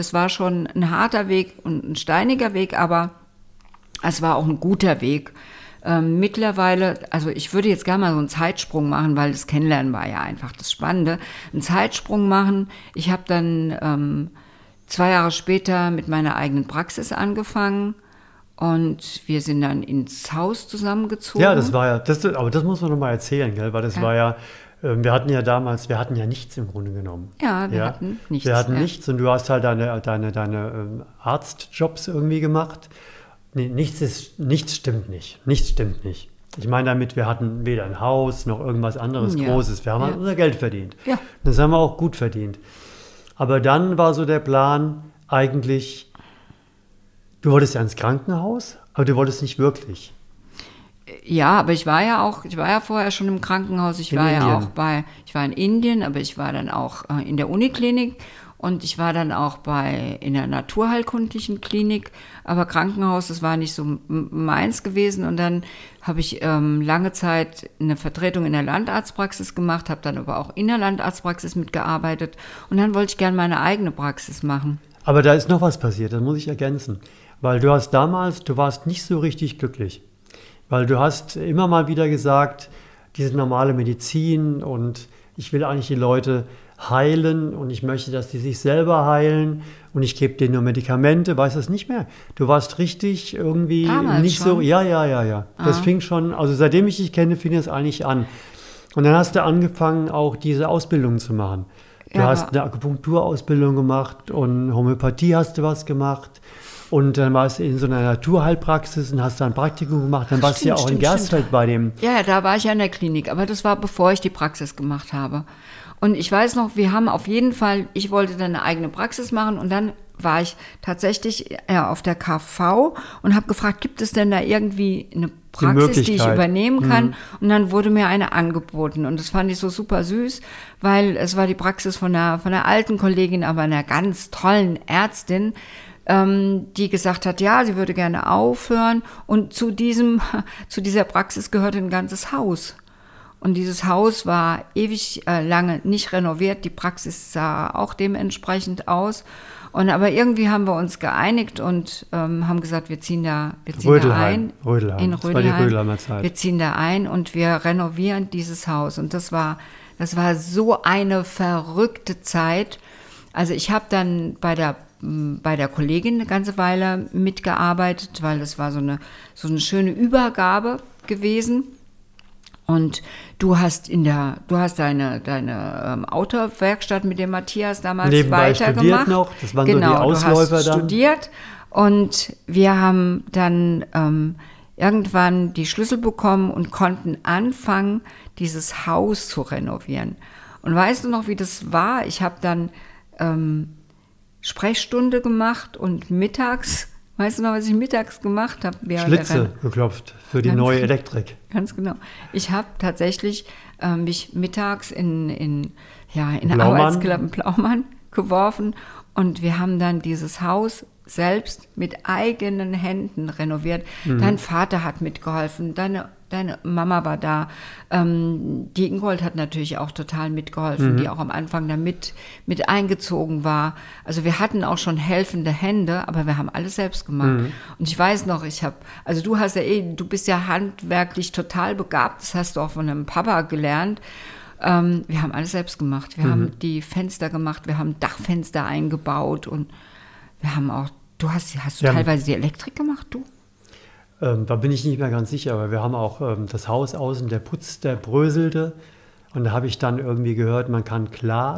ein harter Weg und ein steiniger Weg, aber es war auch ein guter Weg. Mittlerweile, also ich würde jetzt gerne mal so einen Zeitsprung machen, weil das Kennenlernen war ja einfach das Spannende. Einen Zeitsprung machen. Ich habe dann 2 Jahre später mit meiner eigenen Praxis angefangen und wir sind dann ins Haus zusammengezogen. Ja, das war ja, aber das muss man noch mal erzählen, gell? Weil das war ja, wir hatten ja nichts im Grunde genommen. Ja, wir hatten nichts. Wir hatten nichts und du hast halt deine Arztjobs irgendwie gemacht. Nee, nichts stimmt nicht. Nichts stimmt nicht. Ich meine damit, wir hatten weder ein Haus noch irgendwas anderes Großes. Wir haben halt unser Geld verdient. Ja. Das haben wir auch gut verdient. Aber dann war so der Plan eigentlich, du wolltest ja ins Krankenhaus, aber du wolltest nicht wirklich. Ja, aber ich war ja vorher schon im Krankenhaus. Ich war in Indien, aber ich war dann auch in der Uniklinik. Und ich war dann auch in der naturheilkundlichen Klinik, aber Krankenhaus, das war nicht so meins gewesen. Und dann habe ich lange Zeit eine Vertretung in der Landarztpraxis gemacht, habe dann aber auch in der Landarztpraxis mitgearbeitet. Und dann wollte ich gerne meine eigene Praxis machen. Aber da ist noch was passiert, das muss ich ergänzen. Weil du warst nicht so richtig glücklich. Weil du hast immer mal wieder gesagt, diese normale Medizin und ich will eigentlich die Leute heilen und ich möchte, dass die sich selber heilen und ich gebe denen nur Medikamente, weißt du das nicht mehr? Du warst richtig irgendwie damals nicht schon? So, ja. Das fing schon, also seitdem ich dich kenne, fing das eigentlich an. Und dann hast du angefangen, auch diese Ausbildung zu machen. Du hast eine Akupunkturausbildung gemacht und Homöopathie hast du was gemacht. Und dann warst du in so einer Naturheilpraxis und hast da ein Praktikum gemacht. Dann warst du ja auch in Gersfeld bei dem. Ja, da war ich ja in der Klinik, aber das war, bevor ich die Praxis gemacht habe. Und ich weiß noch, wir haben auf jeden Fall, ich wollte dann eine eigene Praxis machen und dann war ich tatsächlich auf der KV und habe gefragt, gibt es denn da irgendwie eine Praxis, die ich übernehmen kann? Und dann wurde mir eine angeboten und das fand ich so super süß, weil es war die Praxis von einer alten Kollegin, aber einer ganz tollen Ärztin, die gesagt hat, ja, sie würde gerne aufhören und zu dieser Praxis gehörte ein ganzes Haus. Und dieses Haus war ewig lange nicht renoviert, die Praxis sah auch dementsprechend aus. Aber irgendwie haben wir uns geeinigt und haben gesagt, wir ziehen da ein. Rödelheim. In Rödelheim. Das war die Rödelheimer Zeit. Wir ziehen da ein und wir renovieren dieses Haus. Und das war so eine verrückte Zeit. Also ich habe dann bei der Kollegin eine ganze Weile mitgearbeitet, weil das war so eine schöne Übergabe gewesen. Und du hast deine Autowerkstatt mit dem Matthias damals nebenbei weitergemacht. Studiert noch, das waren so die Ausläufer du hast studiert und wir haben dann irgendwann die Schlüssel bekommen und konnten anfangen, dieses Haus zu renovieren. Und weißt du noch, wie das war? Ich habe dann Sprechstunde gemacht und mittags, weißt du noch, was ich mittags gemacht habe? Schlitze geklopft für die neue Elektrik. Ganz genau. Ich habe tatsächlich mich mittags in Arbeitsklappen Plaumann geworfen und wir haben dann dieses Haus selbst mit eigenen Händen renoviert. Dein Vater hat mitgeholfen, deine Mama war da. Die Ingold hat natürlich auch total mitgeholfen, die auch am Anfang da mit eingezogen war. Also wir hatten auch schon helfende Hände, aber wir haben alles selbst gemacht. Und ich weiß noch, du bist ja handwerklich total begabt, das hast du auch von deinem Papa gelernt. Wir haben alles selbst gemacht. Wir haben die Fenster gemacht, wir haben Dachfenster eingebaut und wir haben auch, hast du teilweise die Elektrik gemacht, du? Da bin ich nicht mehr ganz sicher, aber wir haben auch das Haus außen, der Putz, der bröselte. Und da habe ich dann irgendwie gehört, man kann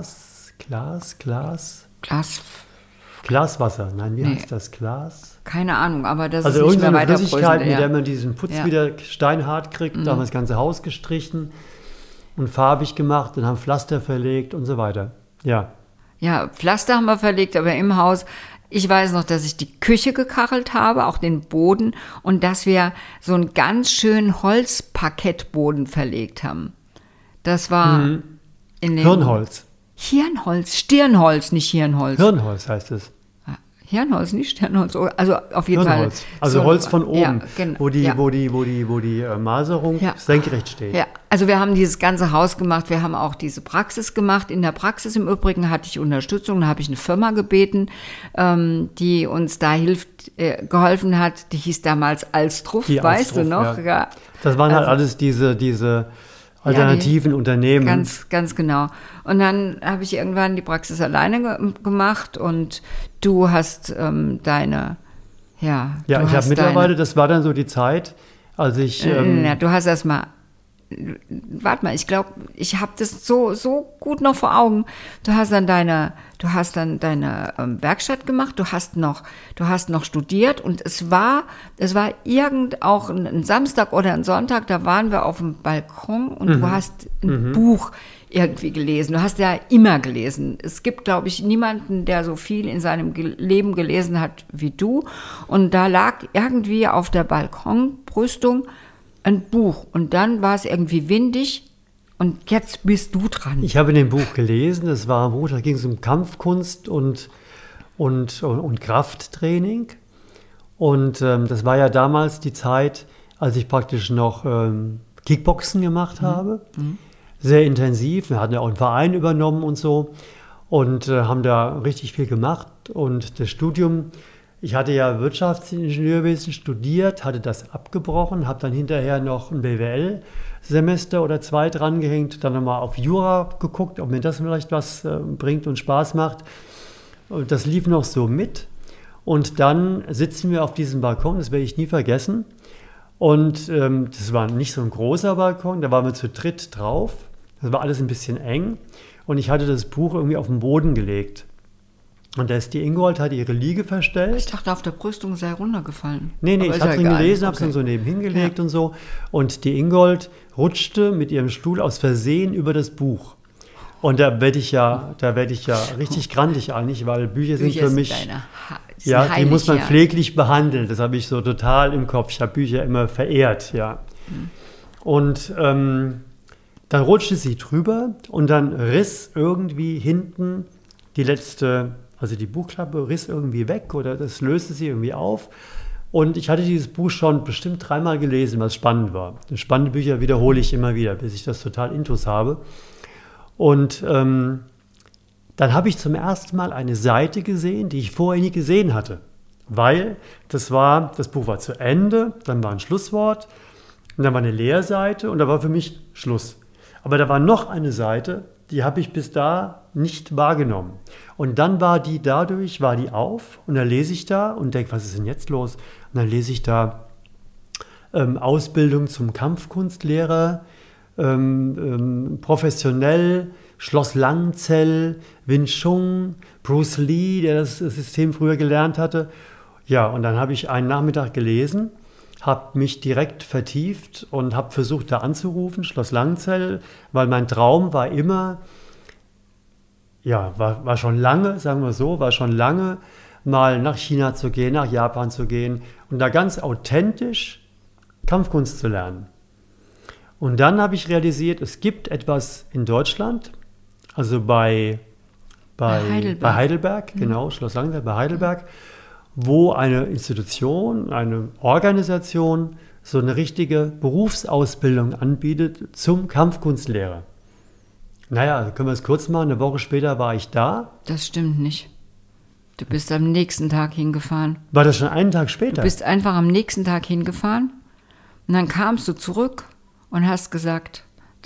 Glaswasser, heißt das? Glas? Keine Ahnung, aber das also ist nicht mehr weiter Flüssigkeit, mit der man diesen Putz wieder steinhart kriegt. Da haben wir das ganze Haus gestrichen und farbig gemacht und haben Pflaster verlegt und so weiter. Ja. Ja, Pflaster haben wir verlegt, aber im Haus... Ich weiß noch, dass ich die Küche gekachelt habe, auch den Boden, und dass wir so einen ganz schönen Holzparkettboden verlegt haben. Das war Hirnholz. Stirnholz, nicht Hirnholz. Hirnholz heißt es. Hirnholz, nicht Sternholz, also auf jeden Hirnholz. Fall. Also so, Holz von oben, ja, genau, wo die ja. Maserung Ja. senkrecht steht. Ja, also wir haben dieses ganze Haus gemacht, wir haben auch diese Praxis gemacht. In der Praxis im Übrigen hatte ich Unterstützung, da habe ich eine Firma gebeten, die uns da geholfen hat, die hieß damals Alstruff, Die weißt du Alstruff, noch? ja. Das waren halt alles diese alternativen Unternehmen. Ganz genau. Und dann habe ich irgendwann die Praxis alleine gemacht und du hast deine, Ja, ich habe mittlerweile, das war dann so die Zeit, als ich... du hast erstmal, warte mal, ich glaube, ich habe das so gut noch vor Augen. Du hast dann deine Werkstatt gemacht, du hast noch studiert und es war auch ein Samstag oder ein Sonntag, da waren wir auf dem Balkon und du hast ein Buch irgendwie gelesen. Du hast ja immer gelesen. Es gibt, glaube ich, niemanden, der so viel in seinem Leben gelesen hat wie du. Und da lag irgendwie auf der Balkonbrüstung ein Buch. Und dann war es irgendwie windig. Und jetzt bist du dran. Ich habe in dem Buch gelesen, das war ein Buch, da ging es um Kampfkunst und Krafttraining. Und das war ja damals die Zeit, als ich praktisch noch Kickboxen gemacht habe. Sehr intensiv. Wir hatten ja auch einen Verein übernommen und so und haben da richtig viel gemacht. Und das Studium, ich hatte ja Wirtschaftsingenieurwesen studiert, hatte das abgebrochen, habe dann hinterher noch ein BWL-Semester oder 2 drangehängt, dann nochmal auf Jura geguckt, ob mir das vielleicht was bringt und Spaß macht. Und das lief noch so mit. Und dann sitzen wir auf diesem Balkon, das werde ich nie vergessen. Und das war nicht so ein großer Balkon, da waren wir zu dritt drauf. Das war alles ein bisschen eng. Und ich hatte das Buch irgendwie auf den Boden gelegt. Und da ist die Ingold, hat ihre Liege verstellt. Ich dachte, auf der Brüstung sei runtergefallen. Nee, ich habe drin gelesen, habe es dann so nebenhin gelegt und so. Und die Ingold rutschte mit ihrem Stuhl aus Versehen über das Buch. Und da werde ich ja richtig grantig eigentlich, weil Bücher sind für mich... Ja, die muss man pfleglich behandeln. Das habe ich so total im Kopf. Ich habe Bücher immer verehrt, ja. Und dann rutschte sie drüber und dann riss irgendwie hinten die letzte, also die Buchklappe riss irgendwie weg oder das löste sie irgendwie auf. Und ich hatte dieses Buch schon bestimmt 3-mal gelesen, was spannend war. Spannende Bücher wiederhole ich immer wieder, bis ich das total intus habe. Und dann habe ich zum ersten Mal eine Seite gesehen, die ich vorher nie gesehen hatte. Weil das Buch war zu Ende, dann war ein Schlusswort und dann war eine Leerseite und da war für mich Schluss. Aber da war noch eine Seite, die habe ich bis da nicht wahrgenommen. Und dann war die auf und dann lese ich da und denke, was ist denn jetzt los? Und dann lese ich da Ausbildung zum Kampfkunstlehrer, professionell, Schloss Langzell, Wing Chun, Bruce Lee, der das System früher gelernt hatte. Ja, und dann habe ich einen Nachmittag gelesen, habe mich direkt vertieft und habe versucht, da anzurufen, Schloss Langzell, weil mein Traum war immer, ja, war schon lange, sagen wir so, mal nach China zu gehen, nach Japan zu gehen und da ganz authentisch Kampfkunst zu lernen. Und dann habe ich realisiert, es gibt etwas in Deutschland, also bei Heidelberg, genau, Schloss Langzell bei Heidelberg, wo eine Institution, eine Organisation so eine richtige Berufsausbildung anbietet zum Kampfkunstlehrer. Naja, also können wir es kurz machen, eine Woche später war ich da. Das stimmt nicht. Du bist am nächsten Tag hingefahren. War das schon einen Tag später? Du bist einfach am nächsten Tag hingefahren und dann kamst du zurück und hast gesagt,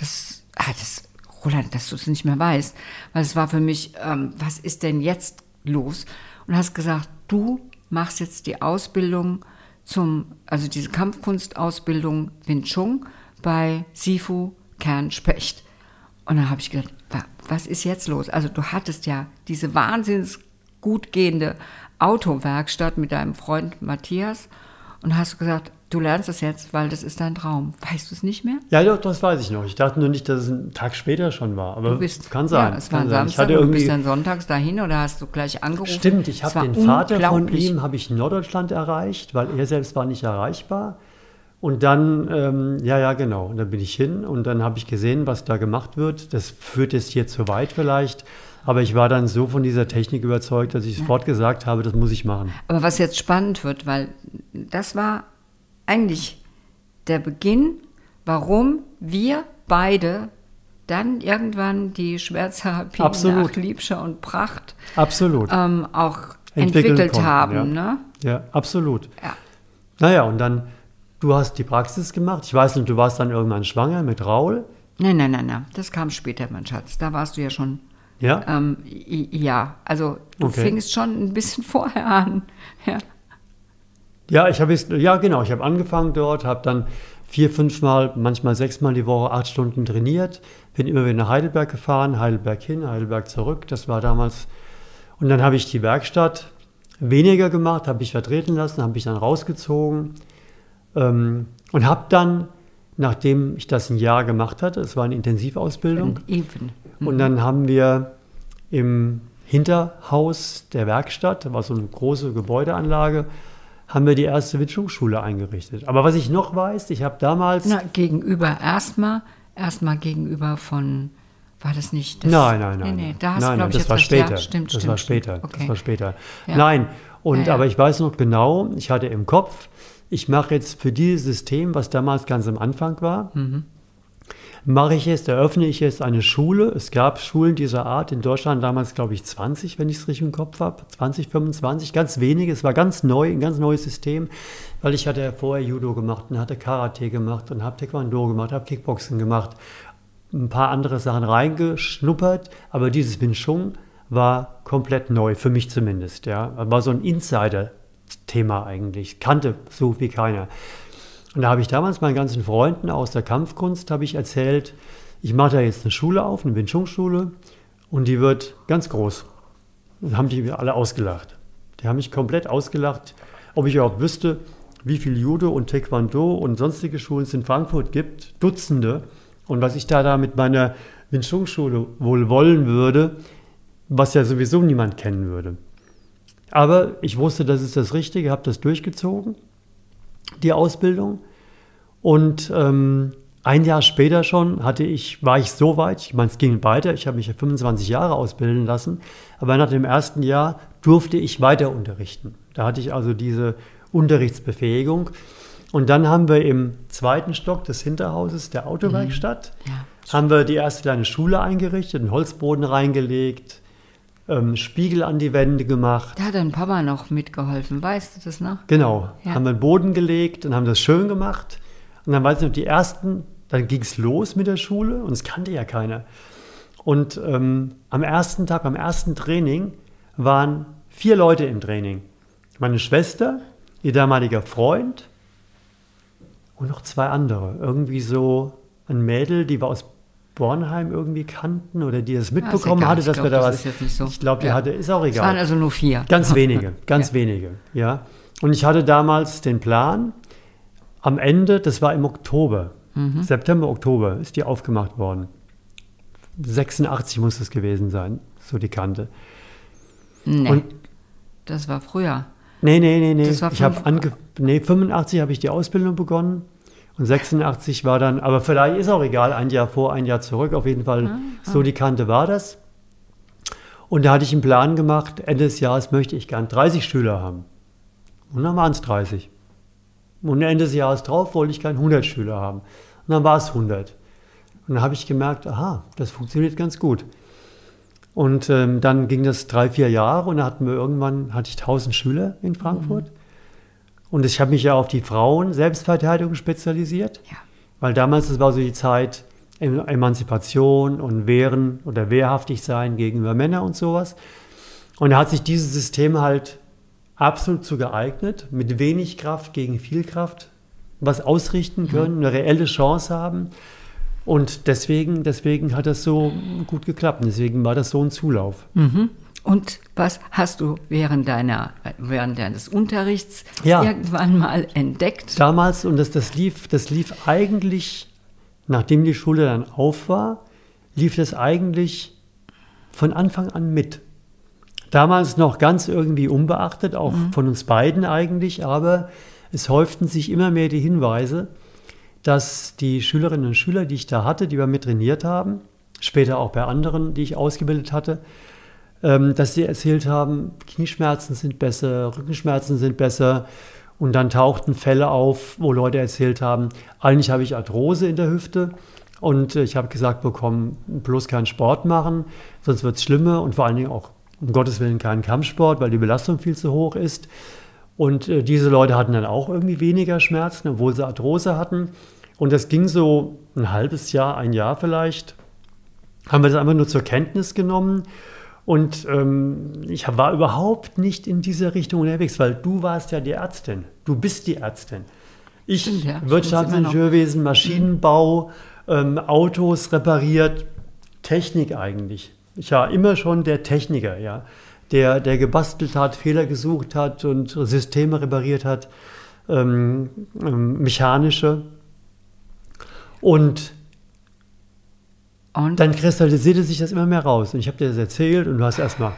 Roland, dass du es nicht mehr weißt, weil es war für mich, was ist denn jetzt los? Und hast gesagt, du machst jetzt die Ausbildung also diese Kampfkunstausbildung Wing Chun bei Sifu Kernspecht. Und dann habe ich gedacht, was ist jetzt los? Also du hattest ja diese wahnsinnig gut gehende Autowerkstatt mit deinem Freund Matthias und hast gesagt, du lernst das jetzt, weil das ist dein Traum. Weißt du es nicht mehr? Ja, doch, das weiß ich noch. Ich dachte nur nicht, dass es einen Tag später schon war. Aber kann sein. Ja, es war ein Samstag, du bist dann sonntags dahin oder hast du gleich angerufen? Stimmt, ich habe den Vater von ihm, habe ich in Norddeutschland erreicht, weil er selbst war nicht erreichbar. Und dann, genau, und dann bin ich hin und dann habe ich gesehen, was da gemacht wird. Das führt jetzt hier zu weit vielleicht. Aber ich war dann so von dieser Technik überzeugt, dass ich sofort gesagt habe, das muss ich machen. Aber was jetzt spannend wird, weil das war eigentlich der Beginn, warum wir beide dann irgendwann die Schmerztherapie nach Liebscher und Pracht auch entwickelt konnten, haben. Ja. Ne? Ja, absolut. Ja. Naja, und dann, du hast die Praxis gemacht. Ich weiß nicht, du warst dann irgendwann schwanger mit Raul. Nein. Das kam später, mein Schatz. Da warst du ja schon. Ja? Ja, also du fingst schon ein bisschen vorher an. Ja. Ja, ich habe angefangen dort, habe dann 4, 5 Mal, manchmal 6 Mal die Woche 8 Stunden trainiert, bin immer wieder nach Heidelberg gefahren, Heidelberg hin, Heidelberg zurück, das war damals. Und dann habe ich die Werkstatt weniger gemacht, habe ich vertreten lassen, habe ich dann rausgezogen und habe dann, nachdem ich das ein Jahr gemacht hatte, es war eine Intensivausbildung, und dann haben wir im Hinterhaus der Werkstatt, da war so eine große Gebäudeanlage, haben wir die erste Wing Chun Schule eingerichtet. Aber was ich noch weiß, ich habe damals... erstmal gegenüber von... War das nicht... Nein. Nee, da hast du, glaube ich, das war später. Ja, stimmt. Das war später. Ja. Nein, aber ich weiß noch genau, ich hatte im Kopf, ich mache jetzt für dieses System, was damals ganz am Anfang war, eröffne ich jetzt eine Schule. Es gab Schulen dieser Art in Deutschland damals, glaube ich, 20, wenn ich es richtig im Kopf habe, 20, 25, ganz wenige. Es war ganz neu, ein ganz neues System, weil ich hatte ja vorher Judo gemacht und hatte Karate gemacht und habe Taekwondo gemacht, habe Kickboxen gemacht, ein paar andere Sachen reingeschnuppert, aber dieses Wing Chun war komplett neu, für mich zumindest. Ja. War so ein Insider-Thema eigentlich, kannte so wie keiner. Und da habe ich damals meinen ganzen Freunden aus der Kampfkunst erzählt, ich mache da jetzt eine Schule auf, eine Wing Chun Schule, und die wird ganz groß. Und haben die mir alle ausgelacht. Die haben mich komplett ausgelacht, ob ich überhaupt wüsste, wie viel Judo und Taekwondo und sonstige Schulen es in Frankfurt gibt, Dutzende. Und was ich da mit meiner Wing Chun Schule wohl wollen würde, was ja sowieso niemand kennen würde. Aber ich wusste, das ist das Richtige, habe das durchgezogen, die Ausbildung. Und ein Jahr später schon war ich so weit, ich meine, es ging weiter, ich habe mich ja 25 Jahre ausbilden lassen, aber nach dem ersten Jahr durfte ich weiter unterrichten. Da hatte ich also diese Unterrichtsbefähigung. Und dann haben wir im 2. Stock des Hinterhauses der Autowerkstatt, haben wir die erste kleine Schule eingerichtet, einen Holzboden reingelegt, Spiegel an die Wände gemacht. Da hat dein Papa noch mitgeholfen, weißt du das noch? Genau, ja. Haben wir den Boden gelegt und haben das schön gemacht. Und dann weiß ich noch, dann ging es los mit der Schule und es kannte ja keiner. Und am ersten Tag, beim ersten Training, waren 4 Leute im Training. Meine Schwester, ihr damaliger Freund und noch 2 andere. Irgendwie so ein Mädel, die wir aus Bornheim irgendwie kannten oder die es mitbekommen hatte, dass wir da was... Ich glaube, die hatte, ist auch egal. Es waren also nur 4. Ganz wenige, wenige, ja. Und ich hatte damals den Plan, am Ende, das war im Oktober, September, Oktober, ist die aufgemacht worden. 86 muss es gewesen sein, so die Kante. Nee, und das war früher. Nee. Das war 85 habe ich die Ausbildung begonnen. Und 86 war dann, aber vielleicht ist auch egal, ein Jahr vor, ein Jahr zurück, auf jeden Fall so die Kante war das. Und da hatte ich einen Plan gemacht, Ende des Jahres möchte ich gern 30 Schüler haben. Und dann waren es 30. Und Ende des Jahres drauf wollte ich gern 100 Schüler haben. Und dann war es 100. Und dann habe ich gemerkt, aha, das funktioniert ganz gut. Und dann ging das 3, 4 Jahre und dann hatte ich 1000 Schüler in Frankfurt. Und ich habe mich ja auf die Frauen-Selbstverteidigung spezialisiert, weil damals, das war so die Zeit Emanzipation und Wehren oder wehrhaftig sein gegenüber Männern und sowas. Und da hat sich dieses System halt absolut zu geeignet, mit wenig Kraft gegen viel Kraft was ausrichten können, eine reelle Chance haben. Und deswegen hat das so gut geklappt. Und deswegen war das so ein Zulauf. Und was hast du während deines Unterrichts irgendwann mal entdeckt? Damals, und das lief eigentlich, nachdem die Schule dann auf war, lief das eigentlich von Anfang an mit. Damals noch ganz irgendwie unbeachtet, auch von uns beiden eigentlich, aber es häuften sich immer mehr die Hinweise, dass die Schülerinnen und Schüler, die ich da hatte, die wir mit trainiert haben, später auch bei anderen, die ich ausgebildet hatte, dass sie erzählt haben, Knieschmerzen sind besser, Rückenschmerzen sind besser. Und dann tauchten Fälle auf, wo Leute erzählt haben, eigentlich habe ich Arthrose in der Hüfte und ich habe gesagt bekommen, bloß keinen Sport machen, sonst wird es schlimmer und vor allen Dingen auch, um Gottes Willen, keinen Kampfsport, weil die Belastung viel zu hoch ist. Und diese Leute hatten dann auch irgendwie weniger Schmerzen, obwohl sie Arthrose hatten. Und das ging so ein halbes Jahr, ein Jahr vielleicht, haben wir das einfach nur zur Kenntnis genommen. Und ich war überhaupt nicht in diese Richtung unterwegs, weil du warst ja die Ärztin. Du bist die Ärztin. Ich, ja, Wirtschaftsingenieurwesen, Maschinenbau, Autos repariert, Technik eigentlich. Ich war immer schon der Techniker, ja, der gebastelt hat, Fehler gesucht hat und Systeme repariert hat, mechanische. Und dann kristallisierte sich das immer mehr raus. Und ich habe dir das erzählt und du hast erstmal...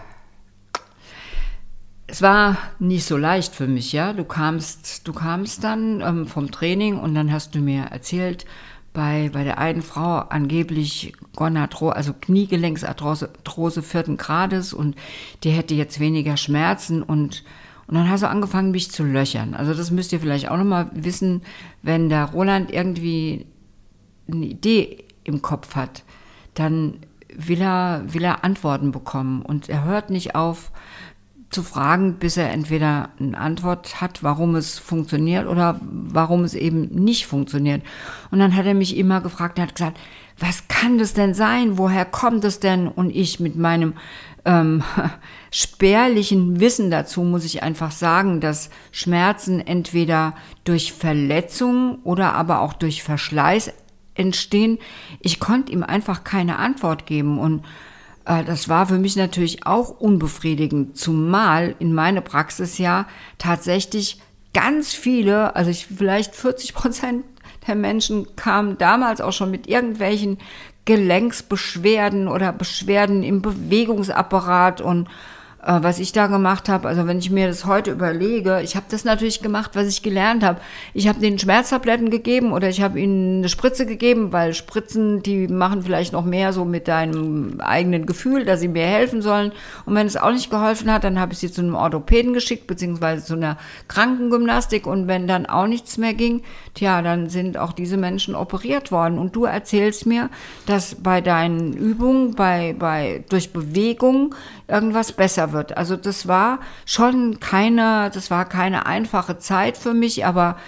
Es war nicht so leicht für mich, ja. Du kamst dann vom Training und dann hast du mir erzählt, bei der einen Frau angeblich Gonarthrose, also Kniegelenksarthrose 4. Grades und die hätte jetzt weniger Schmerzen und dann hast du angefangen, mich zu löchern. Also das müsst ihr vielleicht auch nochmal wissen, wenn der Roland irgendwie eine Idee im Kopf hat, dann will er Antworten bekommen und er hört nicht auf zu fragen, bis er entweder eine Antwort hat, warum es funktioniert oder warum es eben nicht funktioniert. Und dann hat er mich immer gefragt, er hat gesagt, was kann das denn sein? Woher kommt es denn? Und ich mit meinem spärlichen Wissen dazu muss ich einfach sagen, dass Schmerzen entweder durch Verletzung oder aber auch durch Verschleiß entstehen. Ich konnte ihm einfach keine Antwort geben und das war für mich natürlich auch unbefriedigend, zumal in meiner Praxis ja tatsächlich ganz viele, also vielleicht 40% der Menschen kamen damals auch schon mit irgendwelchen Gelenksbeschwerden oder Beschwerden im Bewegungsapparat und was ich da gemacht habe, also wenn ich mir das heute überlege, ich habe das natürlich gemacht, was ich gelernt habe. Ich habe denen Schmerztabletten gegeben oder ich habe ihnen eine Spritze gegeben, weil Spritzen, die machen vielleicht noch mehr so mit deinem eigenen Gefühl, dass sie mir helfen sollen. Und wenn es auch nicht geholfen hat, dann habe ich sie zu einem Orthopäden geschickt, beziehungsweise zu einer Krankengymnastik. Und wenn dann auch nichts mehr ging, dann sind auch diese Menschen operiert worden. Und du erzählst mir, dass bei deinen Übungen, durch Bewegung irgendwas besser wird. Also das war schon keine einfache Zeit für mich, aber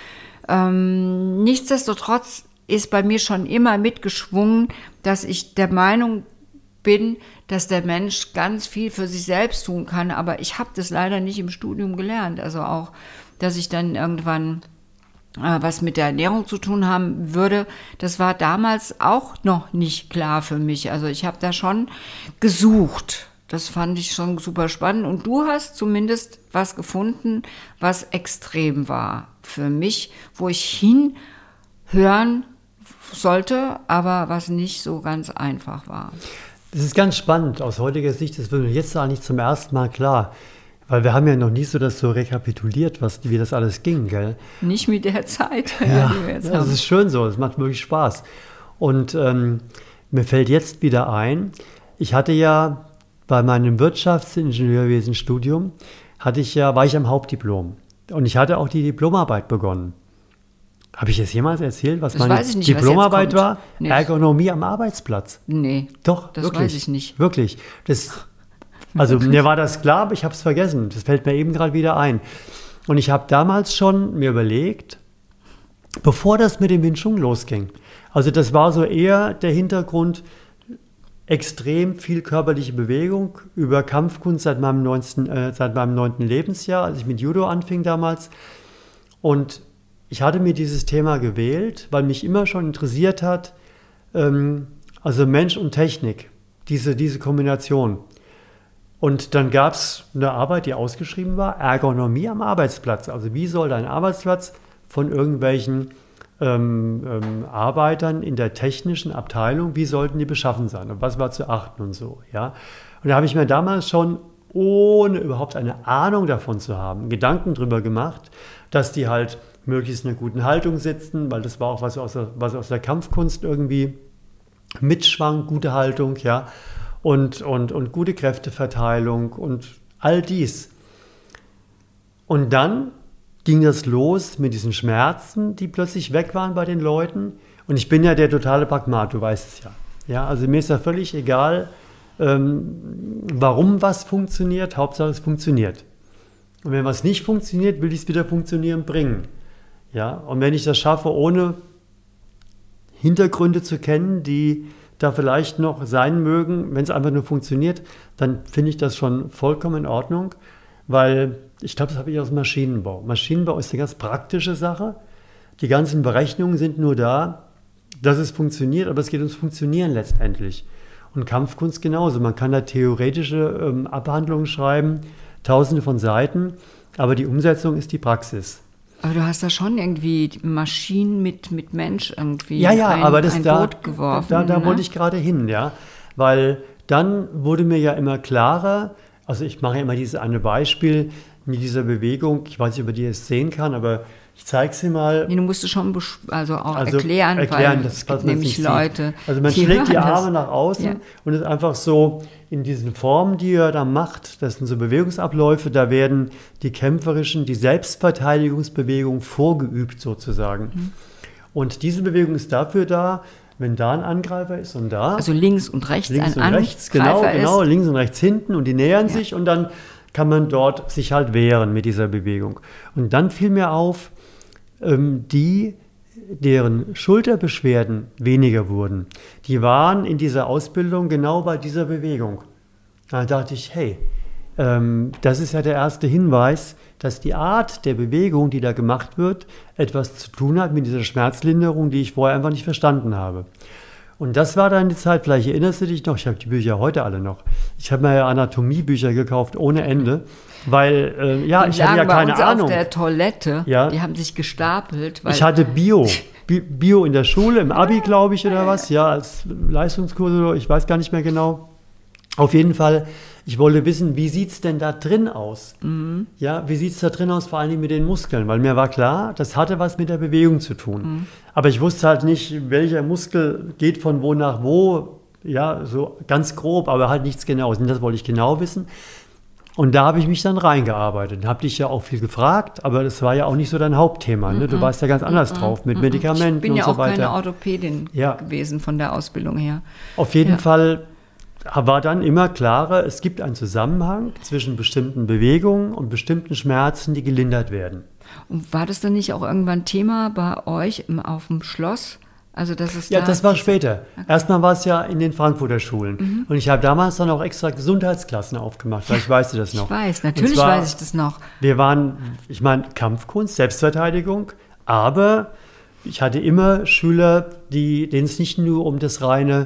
nichtsdestotrotz ist bei mir schon immer mitgeschwungen, dass ich der Meinung bin, dass der Mensch ganz viel für sich selbst tun kann, aber ich habe das leider nicht im Studium gelernt. Also auch, dass ich dann irgendwann was mit der Ernährung zu tun haben würde, das war damals auch noch nicht klar für mich. Also ich habe da schon gesucht. Das fand ich schon super spannend. Und du hast zumindest was gefunden, was extrem war für mich, wo ich hinhören sollte, aber was nicht so ganz einfach war. Das ist ganz spannend aus heutiger Sicht. Das wird mir jetzt eigentlich zum ersten Mal klar. Weil wir haben ja noch nie so das so rekapituliert, wie das alles ging, gell? Nicht mit der Zeit. Ja, die wir jetzt haben. Das ist schön so. Es macht wirklich Spaß. Und mir fällt jetzt wieder ein, ich hatte ja bei meinem Wirtschaftsingenieurwesen-Studium war ich am Hauptdiplom. Und ich hatte auch die Diplomarbeit begonnen. Habe ich das jemals erzählt, was meine Diplomarbeit war? Nee. Ergonomie am Arbeitsplatz. Nee. Doch, das wirklich. Weiß ich nicht. Wirklich. Also mir war das klar, aber ich habe es vergessen. Das fällt mir eben gerade wieder ein. Und ich habe damals schon mir überlegt, bevor das mit dem Wing Chun losging, also das war so eher der Hintergrund, extrem viel körperliche Bewegung über Kampfkunst seit meinem 9. Lebensjahr, als ich mit Judo anfing damals. Und ich hatte mir dieses Thema gewählt, weil mich immer schon interessiert hat, also Mensch und Technik, diese Kombination. Und dann gab es eine Arbeit, die ausgeschrieben war, Ergonomie am Arbeitsplatz. Also wie soll dein Arbeitsplatz von irgendwelchen Arbeitern in der technischen Abteilung, wie sollten die beschaffen sein und was war zu achten und so. Ja? Und da habe ich mir damals schon, ohne überhaupt eine Ahnung davon zu haben, Gedanken drüber gemacht, dass die halt möglichst in einer guten Haltung sitzen, weil das war auch was aus der Kampfkunst irgendwie mitschwang, gute Haltung, ja. und gute Kräfteverteilung und all dies. Und dann ging das los mit diesen Schmerzen, die plötzlich weg waren bei den Leuten. Und ich bin ja der totale Pragmat, du weißt es ja. Ja, also mir ist ja völlig egal, warum was funktioniert, Hauptsache es funktioniert. Und wenn was nicht funktioniert, will ich es wieder funktionieren bringen. Ja, und wenn ich das schaffe, ohne Hintergründe zu kennen, die da vielleicht noch sein mögen, wenn es einfach nur funktioniert, dann finde ich das schon vollkommen in Ordnung, weil ich glaube, das habe ich aus dem Maschinenbau. Maschinenbau ist eine ganz praktische Sache. Die ganzen Berechnungen sind nur da, dass es funktioniert, aber es geht ums Funktionieren letztendlich. Und Kampfkunst genauso. Man kann da theoretische Abhandlungen schreiben, tausende von Seiten, aber die Umsetzung ist die Praxis. Aber du hast da schon irgendwie Maschinen mit Mensch irgendwie aber das ein da, Boot geworfen. Da wollte ich gerade hin, ja. Weil dann wurde mir ja immer klarer, also ich mache ja immer dieses eine Beispiel mit dieser Bewegung, ich weiß nicht, ob man die jetzt sehen kann, aber ich zeige sie mal. Nee, du musst es schon erklären, weil das, es gibt nämlich Leute. Also man schlägt die Arme nach außen und ist einfach so in diesen Formen, die er da macht, das sind so Bewegungsabläufe, da werden die kämpferischen, die Selbstverteidigungsbewegungen vorgeübt sozusagen. Und diese Bewegung ist dafür da, wenn da ein Angreifer ist und da. Also links und rechts links ein und rechts, Angreifer genau, ist. links und rechts hinten und die nähern sich und dann kann man dort sich halt wehren mit dieser Bewegung. Und dann fiel mir auf, deren Schulterbeschwerden weniger wurden, die waren in dieser Ausbildung genau bei dieser Bewegung. Da dachte ich, hey, das ist ja der erste Hinweis, dass die Art der Bewegung, die da gemacht wird, etwas zu tun hat mit dieser Schmerzlinderung, die ich vorher einfach nicht verstanden habe. Und das war dann die Zeit, vielleicht erinnerst du dich noch, ich habe die Bücher heute alle noch. Ich habe mir ja Anatomiebücher gekauft ohne Ende, weil ich hatte ja keine Ahnung. Auf der Toilette, die haben sich gestapelt. Weil ich hatte Bio in der Schule, im Abi, glaube ich, oder was, als Leistungskurs oder ich weiß gar nicht mehr genau. Auf jeden Fall, ich wollte wissen, wie sieht es denn da drin aus? Ja, wie sieht es da drin aus, vor allem mit den Muskeln? Weil mir war klar, das hatte was mit der Bewegung zu tun. Aber ich wusste halt nicht, welcher Muskel geht von wo nach wo, ja, so ganz grob, aber halt nichts Genaues. Und das wollte ich genau wissen. Und da habe ich mich dann reingearbeitet. Habe dich ja auch viel gefragt, aber das war ja auch nicht so dein Hauptthema. Ne? Du warst ja ganz anders drauf, mit Medikamenten und so weiter. Ich bin ja auch keine Orthopädin gewesen von der Ausbildung her. Auf jeden Fall war dann immer klarer, es gibt einen Zusammenhang zwischen bestimmten Bewegungen und bestimmten Schmerzen, die gelindert werden. Und war das dann nicht auch irgendwann Thema bei euch auf dem Schloss? Also das war später. Okay. Erstmal war es ja in den Frankfurter Schulen. Und ich habe damals dann auch extra Gesundheitsklassen aufgemacht. Vielleicht weißt du das noch. Ich weiß, natürlich weiß ich das noch. Wir waren, ich meine, Kampfkunst, Selbstverteidigung, aber ich hatte immer Schüler, denen es nicht nur um das reine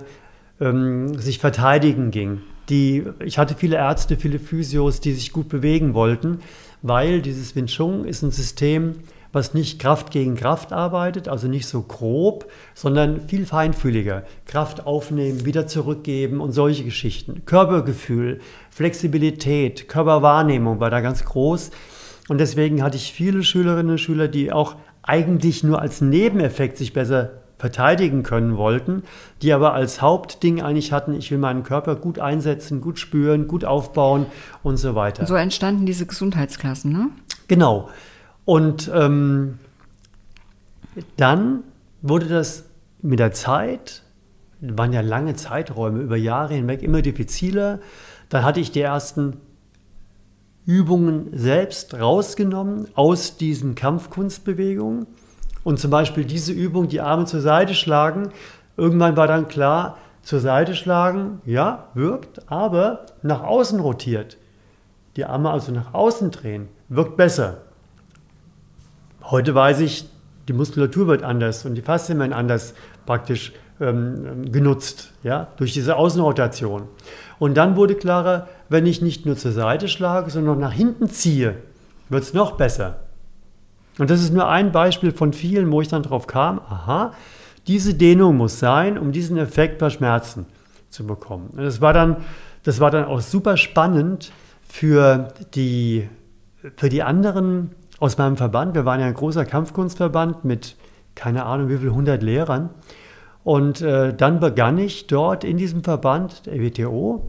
sich verteidigen ging. Ich hatte viele Ärzte, viele Physios, die sich gut bewegen wollten, weil dieses Wing Chun ist ein System, was nicht Kraft gegen Kraft arbeitet, also nicht so grob, sondern viel feinfühliger. Kraft aufnehmen, wieder zurückgeben und solche Geschichten. Körpergefühl, Flexibilität, Körperwahrnehmung war da ganz groß. Und deswegen hatte ich viele Schülerinnen und Schüler, die auch eigentlich nur als Nebeneffekt sich besser verteidigen können wollten, die aber als Hauptding eigentlich hatten, ich will meinen Körper gut einsetzen, gut spüren, gut aufbauen und so weiter. Und so entstanden diese Gesundheitsklassen, ne? Genau. Und dann wurde das mit der Zeit, waren ja lange Zeiträume, über Jahre hinweg immer diffiziler. Dann hatte ich die ersten Übungen selbst rausgenommen aus diesen Kampfkunstbewegungen. Und zum Beispiel diese Übung, die Arme zur Seite schlagen, irgendwann war dann klar, zur Seite schlagen, ja, wirkt, aber nach außen rotiert. Die Arme also nach außen drehen, wirkt besser. Heute weiß ich, die Muskulatur wird anders und die Faszien werden anders praktisch genutzt, ja, durch diese Außenrotation. Und dann wurde klarer, wenn ich nicht nur zur Seite schlage, sondern nach hinten ziehe, wird es noch besser. Und das ist nur ein Beispiel von vielen, wo ich dann drauf kam, aha, diese Dehnung muss sein, um diesen Effekt bei Schmerzen zu bekommen. Und das war dann auch super spannend für die anderen aus meinem Verband. Wir waren ja ein großer Kampfkunstverband mit, keine Ahnung, wie viel 100 Lehrern. Und dann begann ich dort in diesem Verband, der WTO,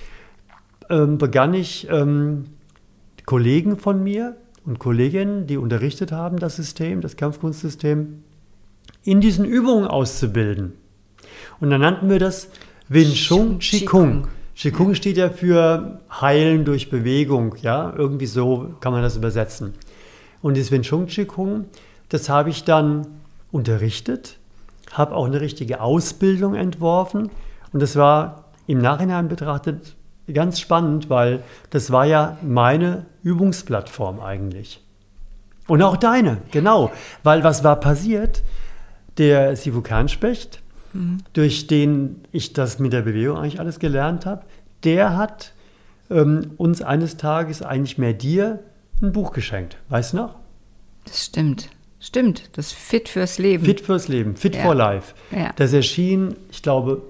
Kollegen von mir und Kolleginnen, die unterrichtet haben, das System, das Kampfkunstsystem, in diesen Übungen auszubilden. Und dann nannten wir das Wing Chun Qigong. Qigong steht ja für Heilen durch Bewegung, ja, irgendwie so kann man das übersetzen. Und das Wing Chun Qigong, das habe ich dann unterrichtet, habe auch eine richtige Ausbildung entworfen und das war im Nachhinein betrachtet ganz spannend, weil das war ja meine Übungsplattform eigentlich. Und auch deine, genau. Weil was war passiert? Der Sifu-Kernspecht, durch den ich das mit der Bewegung eigentlich alles gelernt habe, der hat uns eines Tages, eigentlich mehr dir, ein Buch geschenkt. Weißt du noch? Das stimmt. Stimmt, das Fit fürs Leben. Fit fürs Leben, Fit for Life. Ja. Das erschien, ich glaube,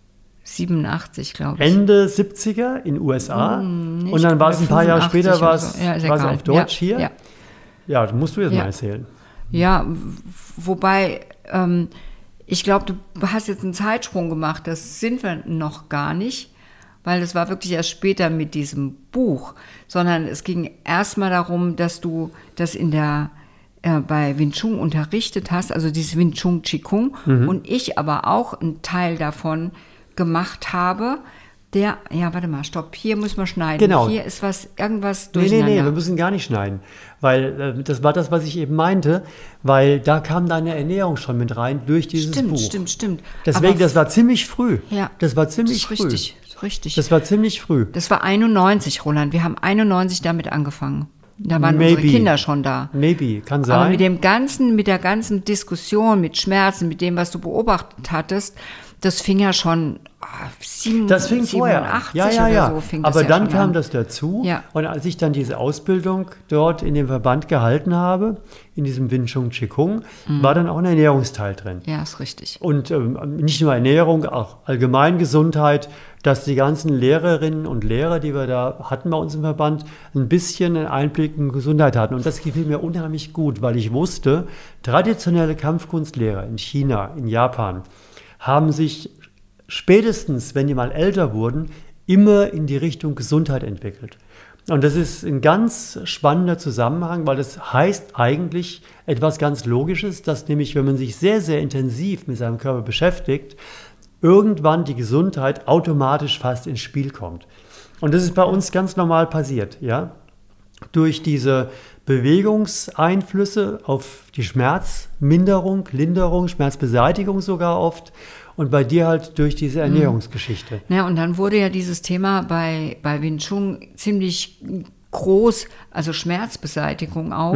87, glaube ich. Ende 70er in USA. Und dann war es ein paar Jahre später, war es auf Deutsch hier. Ja. Ja, das musst du jetzt mal erzählen. Ja, wobei, ich glaube, du hast jetzt einen Zeitsprung gemacht. Das sind wir noch gar nicht, weil das war wirklich erst später mit diesem Buch. Sondern es ging erstmal darum, dass du das bei Wing Chun unterrichtet hast, also dieses Wing Chun Qigong. Und ich aber auch einen Teil davon gemacht habe, warte mal, stopp, hier müssen wir schneiden. Genau. Hier ist irgendwas durcheinander. Nee, wir müssen gar nicht schneiden, weil das war das, was ich eben meinte, weil da kam deine Ernährung schon mit rein durch dieses Buch. Stimmt. Deswegen, aber das war ziemlich früh. Ja, das war ziemlich früh. Richtig. Das war ziemlich früh. Das war 91, Roland. Wir haben 91 damit angefangen. Da waren unsere Kinder schon da. Kann sein. Aber mit der ganzen Diskussion, mit Schmerzen, mit dem, was du beobachtet hattest, das fing ja schon 87 vorher an. Ja. Oder so fing aber das dann schon kam an. das dazu. Ja. Und als ich dann diese Ausbildung dort in dem Verband gehalten habe, in diesem Wing Chun Qigong, war dann auch ein Ernährungsteil drin. Ja, ist richtig. Und nicht nur Ernährung, auch allgemein Gesundheit, dass die ganzen Lehrerinnen und Lehrer, die wir da hatten bei uns im Verband, ein bisschen einen Einblick in Gesundheit hatten. Und das gefiel mir unheimlich gut, weil ich wusste, traditionelle Kampfkunstlehrer in China, in Japan, haben sich spätestens, wenn die mal älter wurden, immer in die Richtung Gesundheit entwickelt. Und das ist ein ganz spannender Zusammenhang, weil das heißt eigentlich etwas ganz Logisches, dass nämlich, wenn man sich sehr, sehr intensiv mit seinem Körper beschäftigt, irgendwann die Gesundheit automatisch fast ins Spiel kommt. Und das ist bei uns ganz normal passiert, ja. Durch diese Bewegungseinflüsse auf die Schmerzminderung, Linderung, Schmerzbeseitigung sogar oft und bei dir halt durch diese Ernährungsgeschichte. Ja, und dann wurde ja dieses Thema bei Wing Chun ziemlich groß, also Schmerzbeseitigung auch.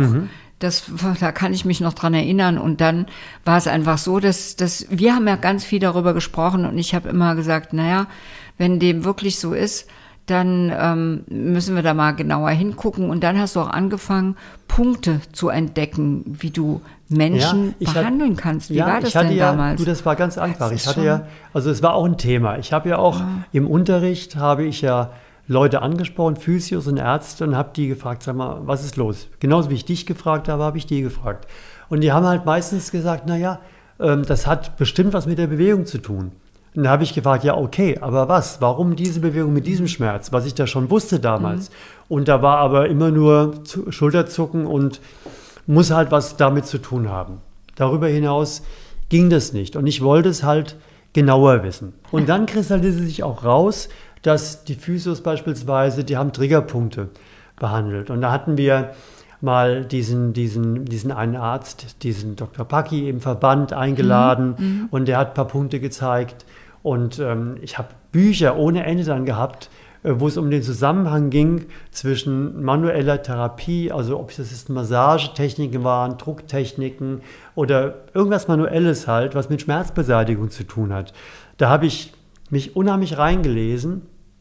Da kann ich mich noch dran erinnern. Und dann war es einfach so, dass wir haben ja ganz viel darüber gesprochen und ich habe immer gesagt, naja, wenn dem wirklich so ist, dann müssen wir da mal genauer hingucken. Und dann hast du auch angefangen, Punkte zu entdecken, wie du Menschen behandeln kannst. Wie war das denn damals? Das war ganz einfach. Es war auch ein Thema. Ich habe ja auch im Unterricht, habe ich ja Leute angesprochen, Physios und Ärzte, und habe die gefragt, sag mal, was ist los? Genauso wie ich dich gefragt habe, habe ich die gefragt. Und die haben halt meistens gesagt, naja, das hat bestimmt was mit der Bewegung zu tun. Und da habe ich gefragt, ja, okay, aber was? Warum diese Bewegung mit diesem Schmerz? Was ich da schon wusste damals. Und da war aber immer nur Schulterzucken und muss halt was damit zu tun haben. Darüber hinaus ging das nicht. Und ich wollte es halt genauer wissen. Und dann kristallisierte sich auch raus, dass die Physios beispielsweise, die haben Triggerpunkte behandelt. Und da hatten wir mal diesen einen Arzt, diesen Dr. Paki im Verband eingeladen und der hat ein paar Punkte gezeigt. Und ich habe Bücher ohne Ende dann gehabt, wo es um den Zusammenhang ging zwischen manueller Therapie, also ob das jetzt Massagetechniken waren, Drucktechniken oder irgendwas Manuelles halt, was mit Schmerzbeseitigung zu tun hat. Da habe ich mich unheimlich reingelesen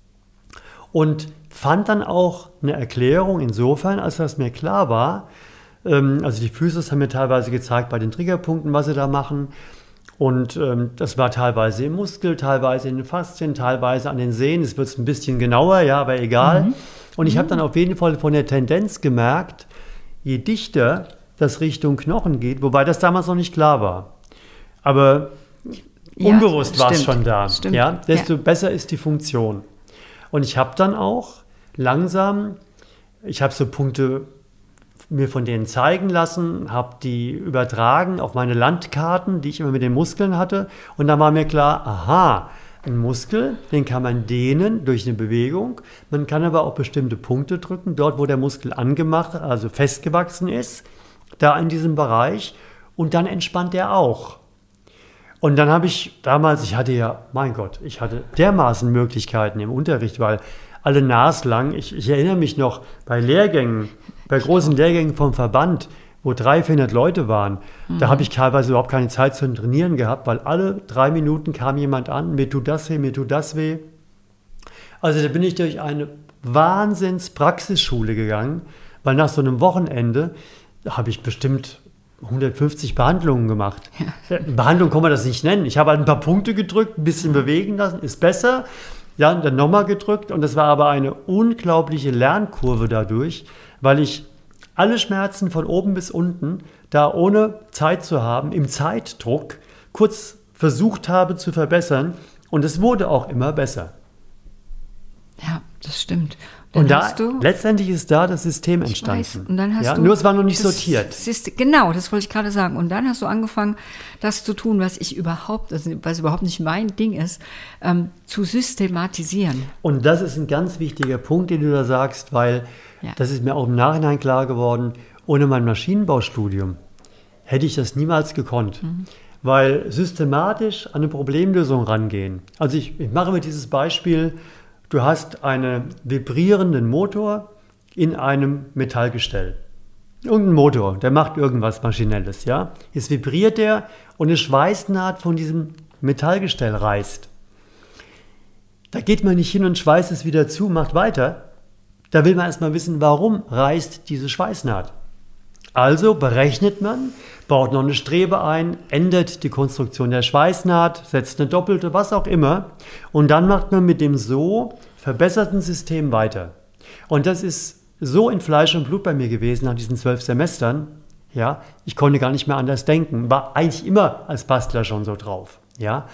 und fand dann auch eine Erklärung insofern, als das mir klar war. Also die Physios haben mir teilweise gezeigt bei den Triggerpunkten, was sie da machen. Und das war teilweise im Muskel, teilweise in den Faszien, teilweise an den Sehnen. Es wird ein bisschen genauer, ja, aber egal. Und ich habe dann auf jeden Fall von der Tendenz gemerkt, je dichter das Richtung Knochen geht, wobei das damals noch nicht klar war. Aber Unbewusst war es stimmt, schon da. stimmt, Ja? Desto besser ist die Funktion. Und ich habe dann auch langsam, ich habe so Punkte mir von denen zeigen lassen, habe die übertragen auf meine Landkarten, die ich immer mit den Muskeln hatte. Und dann war mir klar, aha, ein Muskel, den kann man dehnen durch eine Bewegung. Man kann aber auch bestimmte Punkte drücken, dort wo der Muskel angemacht, also festgewachsen ist, da in diesem Bereich. Und dann entspannt er auch. Und dann habe ich damals, ich hatte dermaßen Möglichkeiten im Unterricht, weil alle naslang, ich erinnere mich noch, bei Lehrgängen, bei großen Lehrgängen vom Verband, wo 300, 400 Leute waren, da habe ich teilweise überhaupt keine Zeit zum Trainieren gehabt, weil alle 3 Minuten kam jemand an, mir tut das weh, mir tut das weh. Also da bin ich durch eine Wahnsinns-Praxisschule gegangen, weil nach so einem Wochenende habe ich bestimmt 150 Behandlungen gemacht. Ja. Behandlung kann man das nicht nennen. Ich habe halt ein paar Punkte gedrückt, ein bisschen bewegen lassen, ist besser. Ja, dann nochmal gedrückt und das war aber eine unglaubliche Lernkurve dadurch, weil ich alle Schmerzen von oben bis unten, da ohne Zeit zu haben, im Zeitdruck kurz versucht habe zu verbessern und es wurde auch immer besser. Ja, das stimmt. Und letztendlich ist da das System entstanden. Ich weiß. Und dann hast du nur es war noch nicht sortiert. Genau, das wollte ich gerade sagen. Und dann hast du angefangen, das zu tun, was überhaupt nicht mein Ding ist, zu systematisieren. Und das ist ein ganz wichtiger Punkt, den du da sagst, weil das ist mir auch im Nachhinein klar geworden, ohne mein Maschinenbaustudium hätte ich das niemals gekonnt. Weil systematisch an eine Problemlösung rangehen. Also ich mache mir dieses Beispiel. Du hast einen vibrierenden Motor in einem Metallgestell. Irgendein Motor, der macht irgendwas Maschinelles, ja. Jetzt vibriert der und eine Schweißnaht von diesem Metallgestell reißt. Da geht man nicht hin und schweißt es wieder zu, macht weiter. Da will man erstmal wissen, warum reißt diese Schweißnaht. Also berechnet man, baut noch eine Strebe ein, ändert die Konstruktion der Schweißnaht, setzt eine doppelte, was auch immer. Und dann macht man mit dem so verbesserten System weiter. Und das ist so in Fleisch und Blut bei mir gewesen nach diesen 12 Semestern. Ja, ich konnte gar nicht mehr anders denken. War eigentlich immer als Bastler schon so drauf. Ja,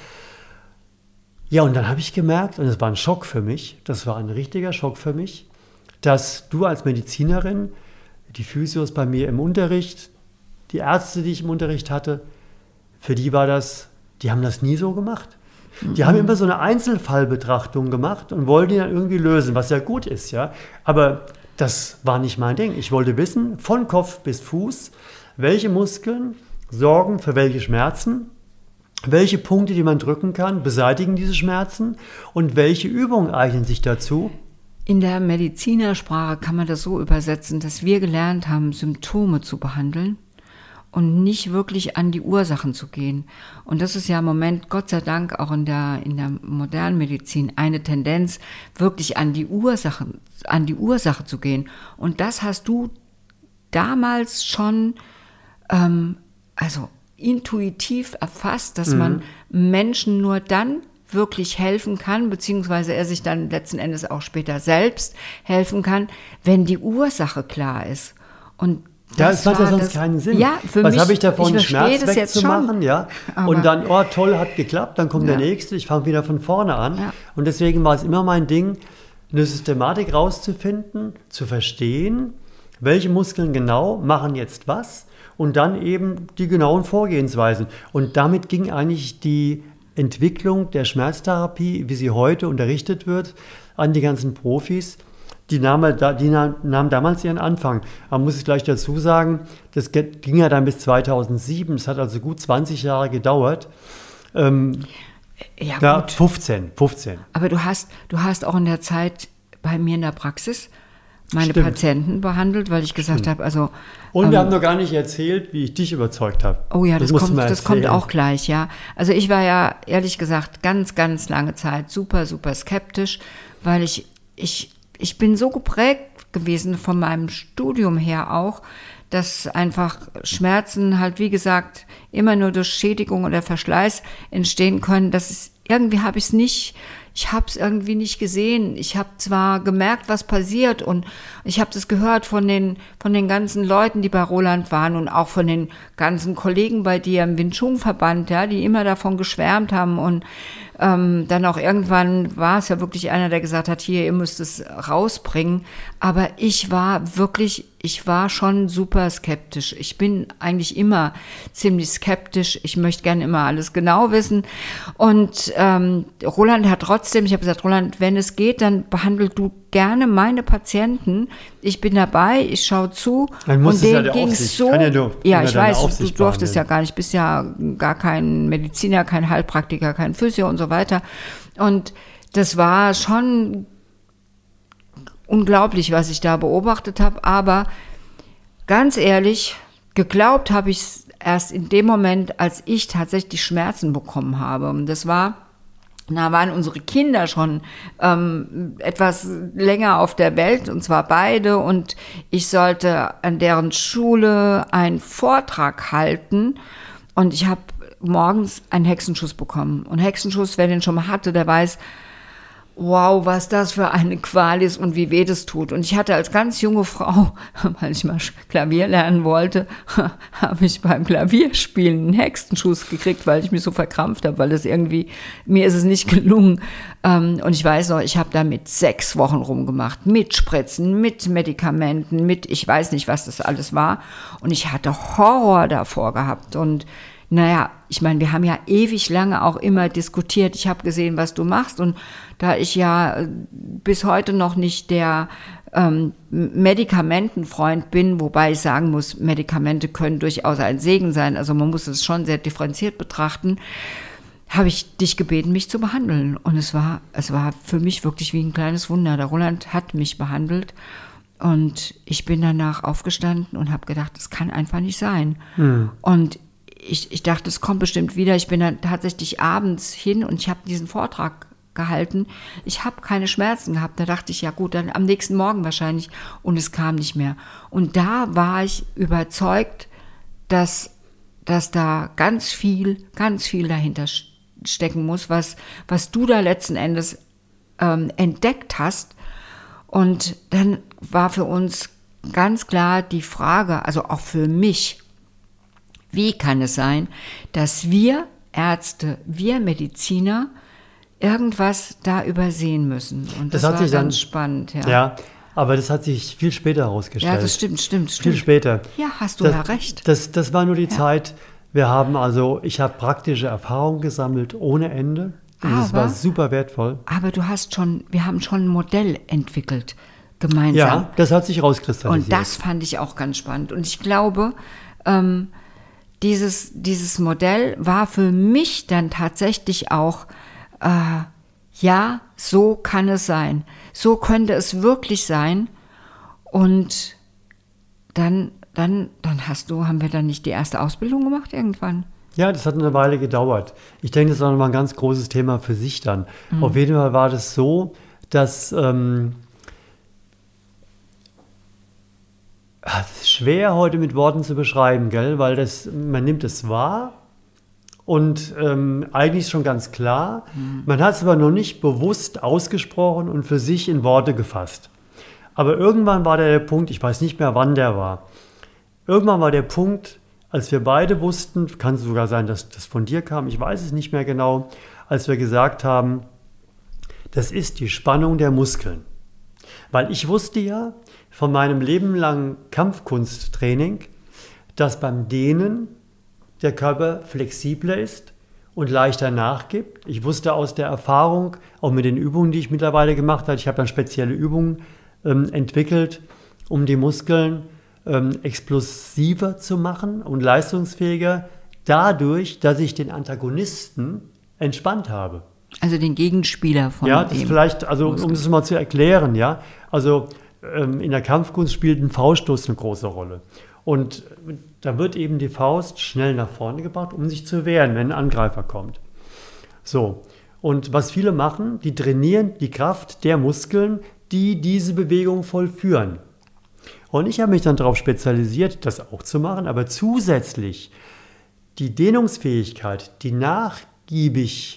und dann habe ich gemerkt, und das war ein Schock für mich, das war ein richtiger Schock für mich, dass du als Medizinerin, die Physios bei mir im Unterricht, die Ärzte, die ich im Unterricht hatte, für die war das, die haben das nie so gemacht. Die haben immer so eine Einzelfallbetrachtung gemacht und wollten die dann irgendwie lösen, was ja gut ist, ja. Aber das war nicht mein Ding. Ich wollte wissen, von Kopf bis Fuß, welche Muskeln sorgen für welche Schmerzen, welche Punkte, die man drücken kann, beseitigen diese Schmerzen und welche Übungen eignen sich dazu. In der Medizinersprache kann man das so übersetzen, dass wir gelernt haben, Symptome zu behandeln und nicht wirklich an die Ursachen zu gehen. Und das ist ja im Moment, Gott sei Dank, auch in der modernen Medizin eine Tendenz, wirklich an die Ursache zu gehen. Und das hast du damals schon intuitiv erfasst, dass man Menschen nur dann wirklich helfen kann, beziehungsweise er sich dann letzten Endes auch später selbst helfen kann, wenn die Ursache klar ist. Und das macht ja sonst keinen Sinn. Ja, für was mich, habe ich davon, ich Schmerz wegzumachen? schon, ja? Und dann, oh toll, hat geklappt, dann kommt der nächste, ich fange wieder von vorne an. Ja. Und deswegen war es immer mein Ding, eine Systematik rauszufinden, zu verstehen, welche Muskeln genau machen jetzt was und dann eben die genauen Vorgehensweisen. Und damit ging eigentlich die Entwicklung der Schmerztherapie, wie sie heute unterrichtet wird, an die ganzen Profis. Die nahm damals ihren Anfang. Man muss es gleich dazu sagen, das ging ja dann bis 2007. Es hat also gut 20 Jahre gedauert. Ja, gut. 15. Aber du hast auch in der Zeit bei mir in der Praxis meine Patienten behandelt, weil ich gesagt habe, also... Und wir haben noch gar nicht erzählt, wie ich dich überzeugt habe. Oh ja, das kommt auch gleich, ja. Also ich war ja, ehrlich gesagt, ganz, ganz lange Zeit super, super skeptisch, weil ich bin so geprägt gewesen von meinem Studium her auch, dass einfach Schmerzen halt, wie gesagt, immer nur durch Schädigung oder Verschleiß entstehen können. Irgendwie habe ich es nicht ich habe es irgendwie nicht gesehen. Ich habe zwar gemerkt, was passiert und ich habe das gehört von den ganzen Leuten, die bei Roland waren und auch von den ganzen Kollegen bei dir im Wing Chun Verband, ja, die immer davon geschwärmt haben und dann auch irgendwann war es ja wirklich einer, der gesagt hat, hier, ihr müsst es rausbringen. Aber ich war schon super skeptisch. Ich bin eigentlich immer ziemlich skeptisch. Ich möchte gerne immer alles genau wissen. Und Roland hat trotzdem, ich habe gesagt, Roland, wenn es geht, dann behandel du gerne meine Patienten. Ich bin dabei, ich schaue zu. Und denen ging es so. Ja, ich weiß, du durftest ja gar nicht, bist ja gar kein Mediziner, kein Heilpraktiker, kein Physio und so weiter. Und das war schon unglaublich, was ich da beobachtet habe. Aber ganz ehrlich, geglaubt habe ich es erst in dem Moment, als ich tatsächlich Schmerzen bekommen habe. Und das war, da waren unsere Kinder schon etwas länger auf der Welt, und zwar beide. Und ich sollte an deren Schule einen Vortrag halten. Und ich habe morgens einen Hexenschuss bekommen. Und Hexenschuss, wer den schon mal hatte, der weiß, wow, was das für eine Qual ist und wie weh das tut. Und ich hatte als ganz junge Frau, weil ich mal Klavier lernen wollte, habe ich beim Klavierspielen einen Hexenschuss gekriegt, weil ich mich so verkrampft habe, weil das irgendwie, mir ist es nicht gelungen. Und ich weiß noch, ich habe damit 6 Wochen rumgemacht, mit Spritzen, mit Medikamenten, mit, ich weiß nicht, was das alles war. Und ich hatte Horror davor gehabt. Und naja, ich meine, wir haben ja ewig lange auch immer diskutiert. Ich habe gesehen, was du machst. Und da ich ja bis heute noch nicht der Medikamentenfreund bin, wobei ich sagen muss, Medikamente können durchaus ein Segen sein. Also man muss es schon sehr differenziert betrachten. Habe ich dich gebeten, mich zu behandeln. Und es war für mich wirklich wie ein kleines Wunder. Der Roland hat mich behandelt. Und ich bin danach aufgestanden und habe gedacht, das kann einfach nicht sein. Und ich dachte, es kommt bestimmt wieder. Ich bin dann tatsächlich abends hin und ich habe diesen Vortrag gehalten. Ich habe keine Schmerzen gehabt. Da dachte ich, ja gut, dann am nächsten Morgen wahrscheinlich. Und es kam nicht mehr. Und da war ich überzeugt, dass da ganz viel dahinter stecken muss, was du da letzten Endes entdeckt hast. Und dann war für uns ganz klar die Frage, also auch für mich, wie kann es sein, dass wir Ärzte, wir Mediziner irgendwas da übersehen müssen? Und das war ganz spannend. Ja, aber das hat sich viel später herausgestellt. Ja, das stimmt. Viel später. Ja, hast du ja recht. Das war nur die Zeit, ich habe praktische Erfahrungen gesammelt ohne Ende. Und das war super wertvoll. Aber wir haben schon ein Modell entwickelt, gemeinsam. Ja, das hat sich herauskristallisiert. Und das fand ich auch ganz spannend. Und ich glaube, dieses Modell war für mich dann tatsächlich auch, ja, so kann es sein. So könnte es wirklich sein. Und dann haben wir dann nicht die erste Ausbildung gemacht irgendwann? Ja, das hat eine Weile gedauert. Ich denke, das war nochmal ein ganz großes Thema für sich dann. Auf jeden Fall war das so, dass das ist schwer heute mit Worten zu beschreiben, gell? Weil man nimmt es wahr und eigentlich ist schon ganz klar. Man hat es aber noch nicht bewusst ausgesprochen und für sich in Worte gefasst. Aber irgendwann war der Punkt, ich weiß nicht mehr, wann der war. Irgendwann war der Punkt, als wir beide wussten, kann es sogar sein, dass das von dir kam, ich weiß es nicht mehr genau, als wir gesagt haben, das ist die Spannung der Muskeln. Weil ich wusste ja von meinem lebenlangen Kampfkunsttraining, dass beim Dehnen der Körper flexibler ist und leichter nachgibt. Ich wusste aus der Erfahrung, auch mit den Übungen, die ich mittlerweile gemacht habe, ich habe dann spezielle Übungen entwickelt, um die Muskeln explosiver zu machen und leistungsfähiger, dadurch, dass ich den Antagonisten entspannt habe. Also den Gegenspieler von Ja, das ist vielleicht, also um es mal zu erklären, ja, also in der Kampfkunst spielt ein Fauststoß eine große Rolle. Und da wird eben die Faust schnell nach vorne gebracht, um sich zu wehren, wenn ein Angreifer kommt. So, und was viele machen, die trainieren die Kraft der Muskeln, die diese Bewegung vollführen. Und ich habe mich dann darauf spezialisiert, das auch zu machen, aber zusätzlich die Dehnungsfähigkeit, die nachgiebig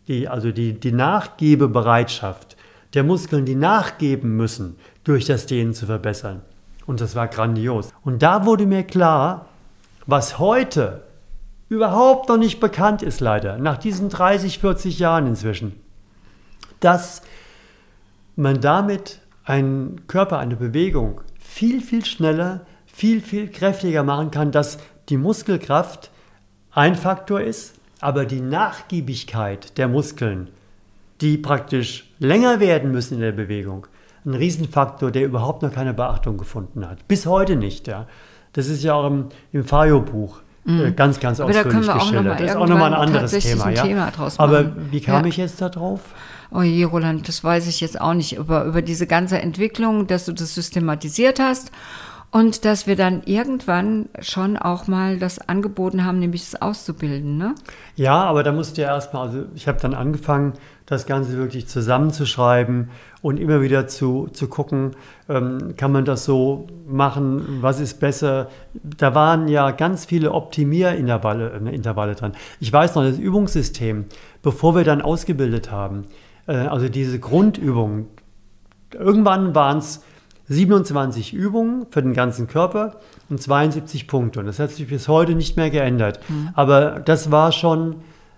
die Nachgebebereitschaft der Muskeln, die nachgeben müssen, durch das Dehnen zu verbessern. Und das war grandios. Und da wurde mir klar, was heute überhaupt noch nicht bekannt ist, leider, nach diesen 30, 40 Jahren inzwischen, dass man damit einen Körper, eine Bewegung viel, viel schneller, viel, viel kräftiger machen kann, dass die Muskelkraft ein Faktor ist, aber die Nachgiebigkeit der Muskeln, die praktisch länger werden müssen in der Bewegung, ein Riesenfaktor, der überhaupt noch keine Beachtung gefunden hat. Bis heute nicht. Ja. Das ist ja auch im Fayo-Buch ganz, ganz ausführlich geschildert. Das ist auch nochmal ein anderes Thema. Ja. Aber wie kam ich jetzt da drauf? Oh je, Roland, das weiß ich jetzt auch nicht. Über diese ganze Entwicklung, dass du das systematisiert hast und dass wir dann irgendwann schon auch mal das angeboten haben, nämlich das auszubilden, ne? Ja, aber da musst du ja erstmal, also ich habe dann angefangen, das Ganze wirklich zusammenzuschreiben und immer wieder zu gucken, kann man das so machen, was ist besser. Da waren ja ganz viele Optimierintervalle dran. Ich weiß noch, das Übungssystem, bevor wir dann ausgebildet haben, also diese Grundübungen, irgendwann waren es 27 Übungen für den ganzen Körper und 72 Punkte. Und das hat sich bis heute nicht mehr geändert. Aber das war schon,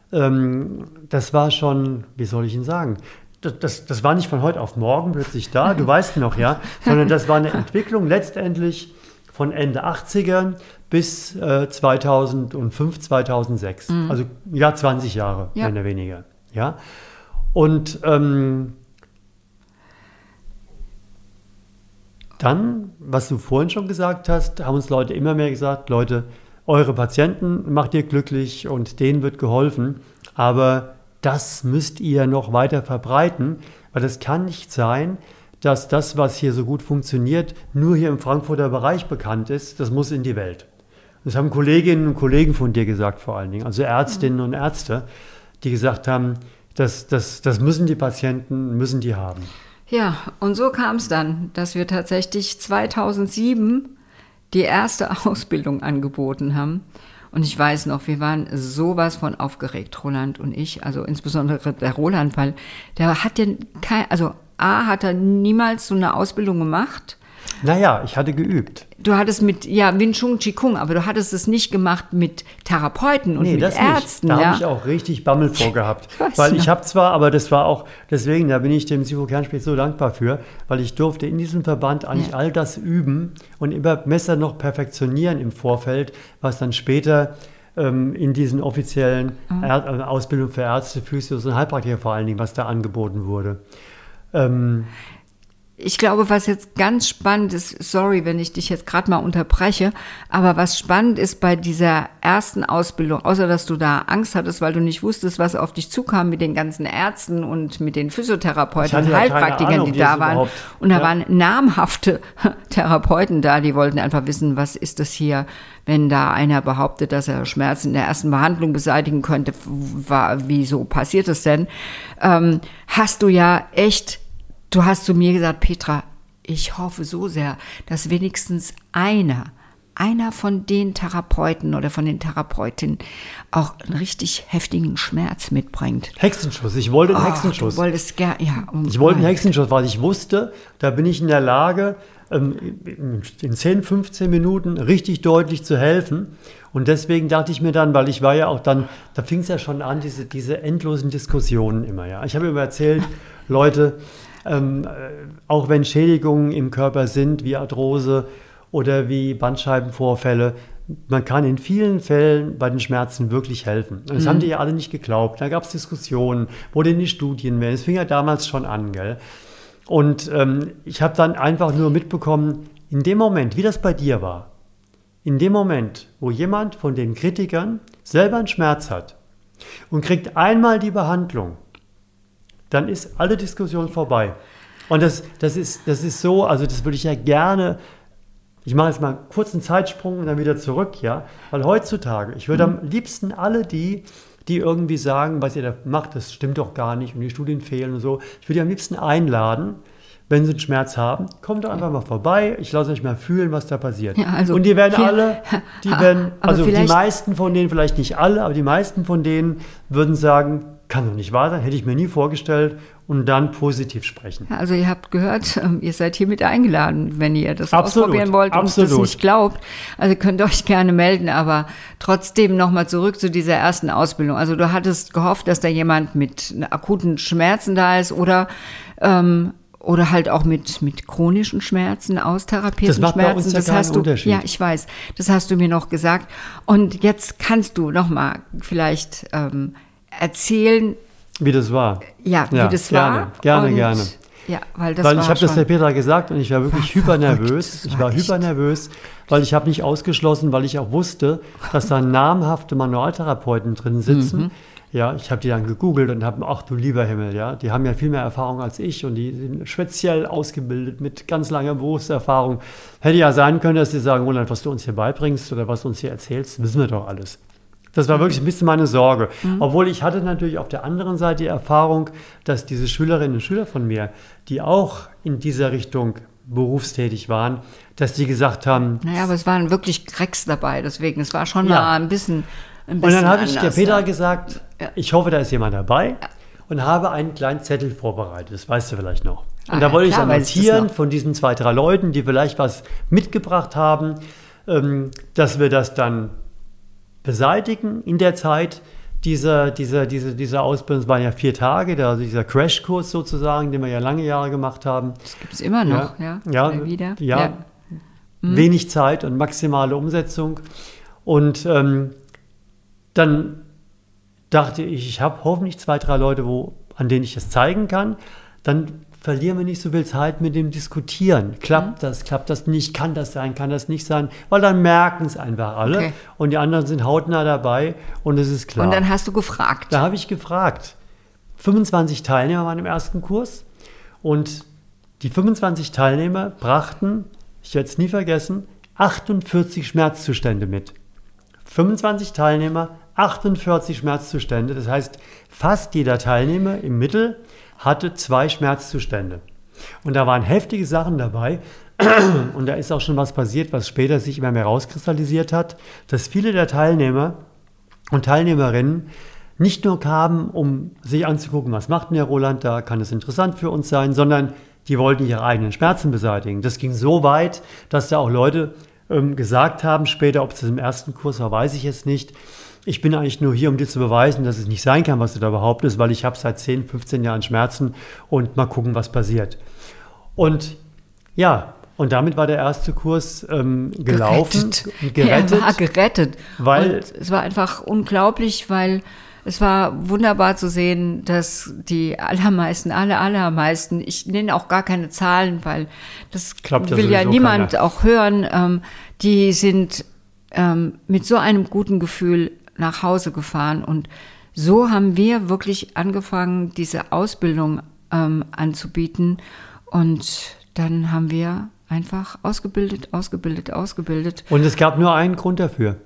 wie soll ich Ihnen sagen, das war nicht von heute auf morgen plötzlich da, du weißt noch, ja, sondern das war eine Entwicklung letztendlich von Ende 80er bis 2005, 2006. Also ja, 20 Jahre, mehr oder weniger. Ja? Und dann, was du vorhin schon gesagt hast, haben uns Leute immer mehr gesagt, Leute, eure Patienten macht ihr glücklich und denen wird geholfen, aber das müsst ihr noch weiter verbreiten, weil es kann nicht sein, dass das, was hier so gut funktioniert, nur hier im Frankfurter Bereich bekannt ist, das muss in die Welt. Das haben Kolleginnen und Kollegen von dir gesagt vor allen Dingen, also Ärztinnen und Ärzte, die gesagt haben, das müssen die Patienten, müssen die haben. Ja, und so kam es dann, dass wir tatsächlich 2007 die erste Ausbildung angeboten haben. Und ich weiß noch, wir waren sowas von aufgeregt, Roland und ich, also insbesondere der Roland, weil der hat ja hat er niemals so eine Ausbildung gemacht. Naja, ich hatte geübt. Du hattest mit Wing Chun Qigong, aber du hattest es nicht gemacht mit Therapeuten und mit Ärzten. Da habe ich auch richtig Bammel vorgehabt. Ich habe zwar, aber das war auch, deswegen, da bin ich dem Psycho-Kernspitz so dankbar für, weil ich durfte in diesem Verband eigentlich all das üben und immer besser noch perfektionieren im Vorfeld, was dann später in diesen offiziellen Ausbildungen für Ärzte, Physios und Heilpraktiker vor allen Dingen, was da angeboten wurde. Ich glaube, was jetzt ganz spannend ist, sorry, wenn ich dich jetzt gerade mal unterbreche, aber was spannend ist bei dieser ersten Ausbildung, außer dass du da Angst hattest, weil du nicht wusstest, was auf dich zukam mit den ganzen Ärzten und mit den Physiotherapeuten und Heilpraktikern, die da waren. Und da waren namhafte Therapeuten da, die wollten einfach wissen, was ist das hier, wenn da einer behauptet, dass er Schmerzen in der ersten Behandlung beseitigen könnte, wieso passiert das denn? Hast du ja echt. Du hast zu mir gesagt, Petra, ich hoffe so sehr, dass wenigstens einer von den Therapeuten oder von den Therapeutinnen auch einen richtig heftigen Schmerz mitbringt. Hexenschuss, ich wollte einen Hexenschuss. Du wolltest gerne, ich wollte einen Hexenschuss, weil ich wusste, da bin ich in der Lage, in 10, 15 Minuten richtig deutlich zu helfen. Und deswegen dachte ich mir dann, weil ich war ja auch dann, da fing es ja schon an, diese endlosen Diskussionen immer. Ja. Ich habe immer erzählt, Leute, auch wenn Schädigungen im Körper sind, wie Arthrose oder wie Bandscheibenvorfälle, man kann in vielen Fällen bei den Schmerzen wirklich helfen. Und das haben die ja alle nicht geglaubt. Da gab es Diskussionen, wo denn die Studien wären. Das fing ja damals schon an, gell? Und ich habe dann einfach nur mitbekommen, in dem Moment, wie das bei dir war, in dem Moment, wo jemand von den Kritikern selber einen Schmerz hat und kriegt einmal die Behandlung, dann ist alle Diskussion vorbei. Und das ist so, also das würde ich ja gerne, ich mache jetzt mal kurz einen Zeitsprung und dann wieder zurück, ja, weil heutzutage, ich würde am liebsten alle die irgendwie sagen, was ihr da macht, das stimmt doch gar nicht und die Studien fehlen und so, ich würde die am liebsten einladen, wenn sie einen Schmerz haben, kommt doch einfach mal vorbei, ich lasse euch mal fühlen, was da passiert. Ja, also und die werden die meisten von denen, vielleicht nicht alle, aber die meisten von denen würden sagen, kann doch nicht wahr sein, hätte ich mir nie vorgestellt und dann positiv sprechen. Also ihr habt gehört, ihr seid hiermit eingeladen, wenn ihr das ausprobieren wollt und das nicht glaubt. Also ihr könnt euch gerne melden, aber trotzdem nochmal zurück zu dieser ersten Ausbildung. Also du hattest gehofft, dass da jemand mit akuten Schmerzen da ist oder halt auch mit chronischen Schmerzen, austherapierten Schmerzen. Bei uns ja keinen Unterschied. Ja, ich weiß. Das hast du mir noch gesagt. Und jetzt kannst du noch mal vielleicht erzählen, wie das war. Ja, wie das war. Gerne. Ja, weil ich habe das der Petra gesagt und ich war wirklich hypernervös. Ich war hypernervös, weil ich habe nicht ausgeschlossen, weil ich auch wusste, dass da namhafte Manualtherapeuten drin sitzen. Ja, ich habe die dann gegoogelt und habe, ach du lieber Himmel, ja, die haben ja viel mehr Erfahrung als ich und die sind speziell ausgebildet mit ganz langer Berufserfahrung. Hätte ja sein können, dass die sagen, Roland, was du uns hier beibringst oder was du uns hier erzählst, wissen wir doch alles. Das war wirklich ein bisschen meine Sorge. Obwohl ich hatte natürlich auf der anderen Seite die Erfahrung, dass diese Schülerinnen und Schüler von mir, die auch in dieser Richtung berufstätig waren, dass die gesagt haben... Naja, aber es waren wirklich Cracks dabei, deswegen, es war schon mal ein bisschen und dann habe ich der Petra gesagt, ich hoffe, da ist jemand dabei und habe einen kleinen Zettel vorbereitet, das weißt du vielleicht noch. Und da wollte ich dann notieren von diesen 2, 3 Leuten, die vielleicht was mitgebracht haben, dass wir das dann beseitigen in der Zeit dieser Ausbildung. Es waren ja 4 Tage, also dieser Crashkurs sozusagen, den wir ja lange Jahre gemacht haben. Das gibt es immer noch, wieder. Wenig Zeit und maximale Umsetzung. Und dann dachte ich habe hoffentlich 2, 3 Leute, an denen ich das zeigen kann. Dann verlieren wir nicht so viel Zeit mit dem Diskutieren. Klappt das nicht? Kann das sein? Kann das nicht sein? Weil dann merken es einfach alle. Okay. Und die anderen sind hautnah dabei und es ist klar. Und dann hast du gefragt. Da habe ich gefragt. 25 Teilnehmer waren im ersten Kurs und die 25 Teilnehmer brachten, ich werde es nie vergessen, 48 Schmerzzustände mit. 25 Teilnehmer, 48 Schmerzzustände. Das heißt, fast jeder Teilnehmer im Mittel hatte 2 Schmerzzustände. Und da waren heftige Sachen dabei. Und da ist auch schon was passiert, was später sich immer mehr rauskristallisiert hat, dass viele der Teilnehmer und Teilnehmerinnen nicht nur kamen, um sich anzugucken, was macht denn der Roland da, kann es interessant für uns sein, sondern die wollten ihre eigenen Schmerzen beseitigen. Das ging so weit, dass da auch Leute gesagt haben, später, ob es im ersten Kurs war, weiß ich jetzt nicht. Ich bin eigentlich nur hier, um dir zu beweisen, dass es nicht sein kann, was du da behauptest, weil ich habe seit 10, 15 Jahren Schmerzen und mal gucken, was passiert. Und ja, und damit war der erste Kurs gelaufen. Gerettet. Er war gerettet. Weil und es war einfach unglaublich, weil es war wunderbar zu sehen, dass die allermeisten, ich nenne auch gar keine Zahlen, weil das will ja niemand auch hören, die sind mit so einem guten Gefühl nach Hause gefahren. Und so haben wir wirklich angefangen, diese Ausbildung anzubieten. Und dann haben wir einfach ausgebildet. Und es gab nur einen Grund dafür.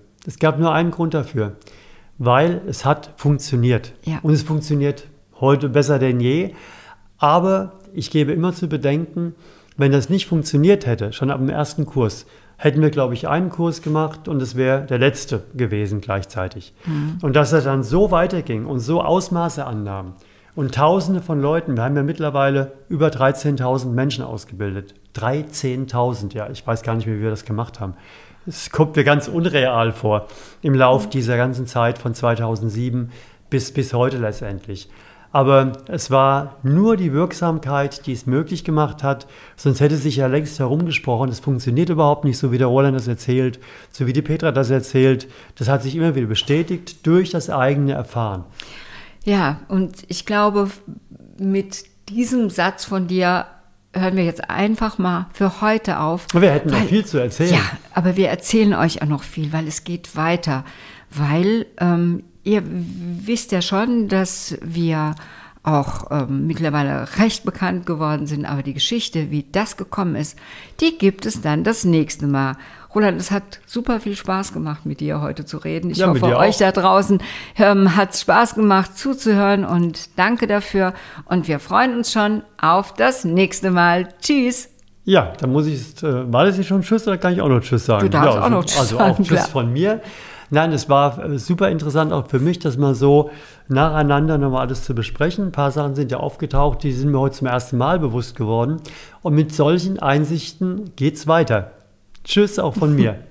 Weil es hat funktioniert. Ja. Und es funktioniert heute besser denn je. Aber ich gebe immer zu bedenken, wenn das nicht funktioniert hätte, schon ab dem ersten Kurs, hätten wir, glaube ich, einen Kurs gemacht und es wäre der letzte gewesen gleichzeitig. Und dass er dann so weiterging und so Ausmaße annahm und Tausende von Leuten, wir haben ja mittlerweile über 13.000 Menschen ausgebildet. 13.000, ja, ich weiß gar nicht mehr, wie wir das gemacht haben. Es kommt mir ganz unreal vor, im Lauf dieser ganzen Zeit von 2007 bis heute letztendlich. Aber es war nur die Wirksamkeit, die es möglich gemacht hat, sonst hätte sich ja längst herumgesprochen, es funktioniert überhaupt nicht, so wie der Roland das erzählt, so wie die Petra das erzählt. Das hat sich immer wieder bestätigt durch das eigene Erfahren. Ja, und ich glaube, mit diesem Satz von dir hören wir jetzt einfach mal für heute auf. Wir hätten noch viel zu erzählen. Ja, aber wir erzählen euch auch noch viel, weil es geht weiter. Weil ihr wisst ja schon, dass wir auch mittlerweile recht bekannt geworden sind, aber die Geschichte, wie das gekommen ist, die gibt es dann das nächste Mal. Roland, es hat super viel Spaß gemacht, mit dir heute zu reden. Ich hoffe, euch da draußen hat es Spaß gemacht, zuzuhören und danke dafür. Und wir freuen uns schon auf das nächste Mal. Tschüss. Ja, dann muss ich, war das jetzt schon Tschüss oder kann ich auch noch Tschüss sagen? Du darfst auch noch Tschüss sagen. Also auch Tschüss von mir. Nein, es war super interessant auch für mich, das mal so nacheinander nochmal alles zu besprechen. Ein paar Sachen sind ja aufgetaucht, die sind mir heute zum ersten Mal bewusst geworden. Und mit solchen Einsichten geht's weiter. Tschüss auch von mir.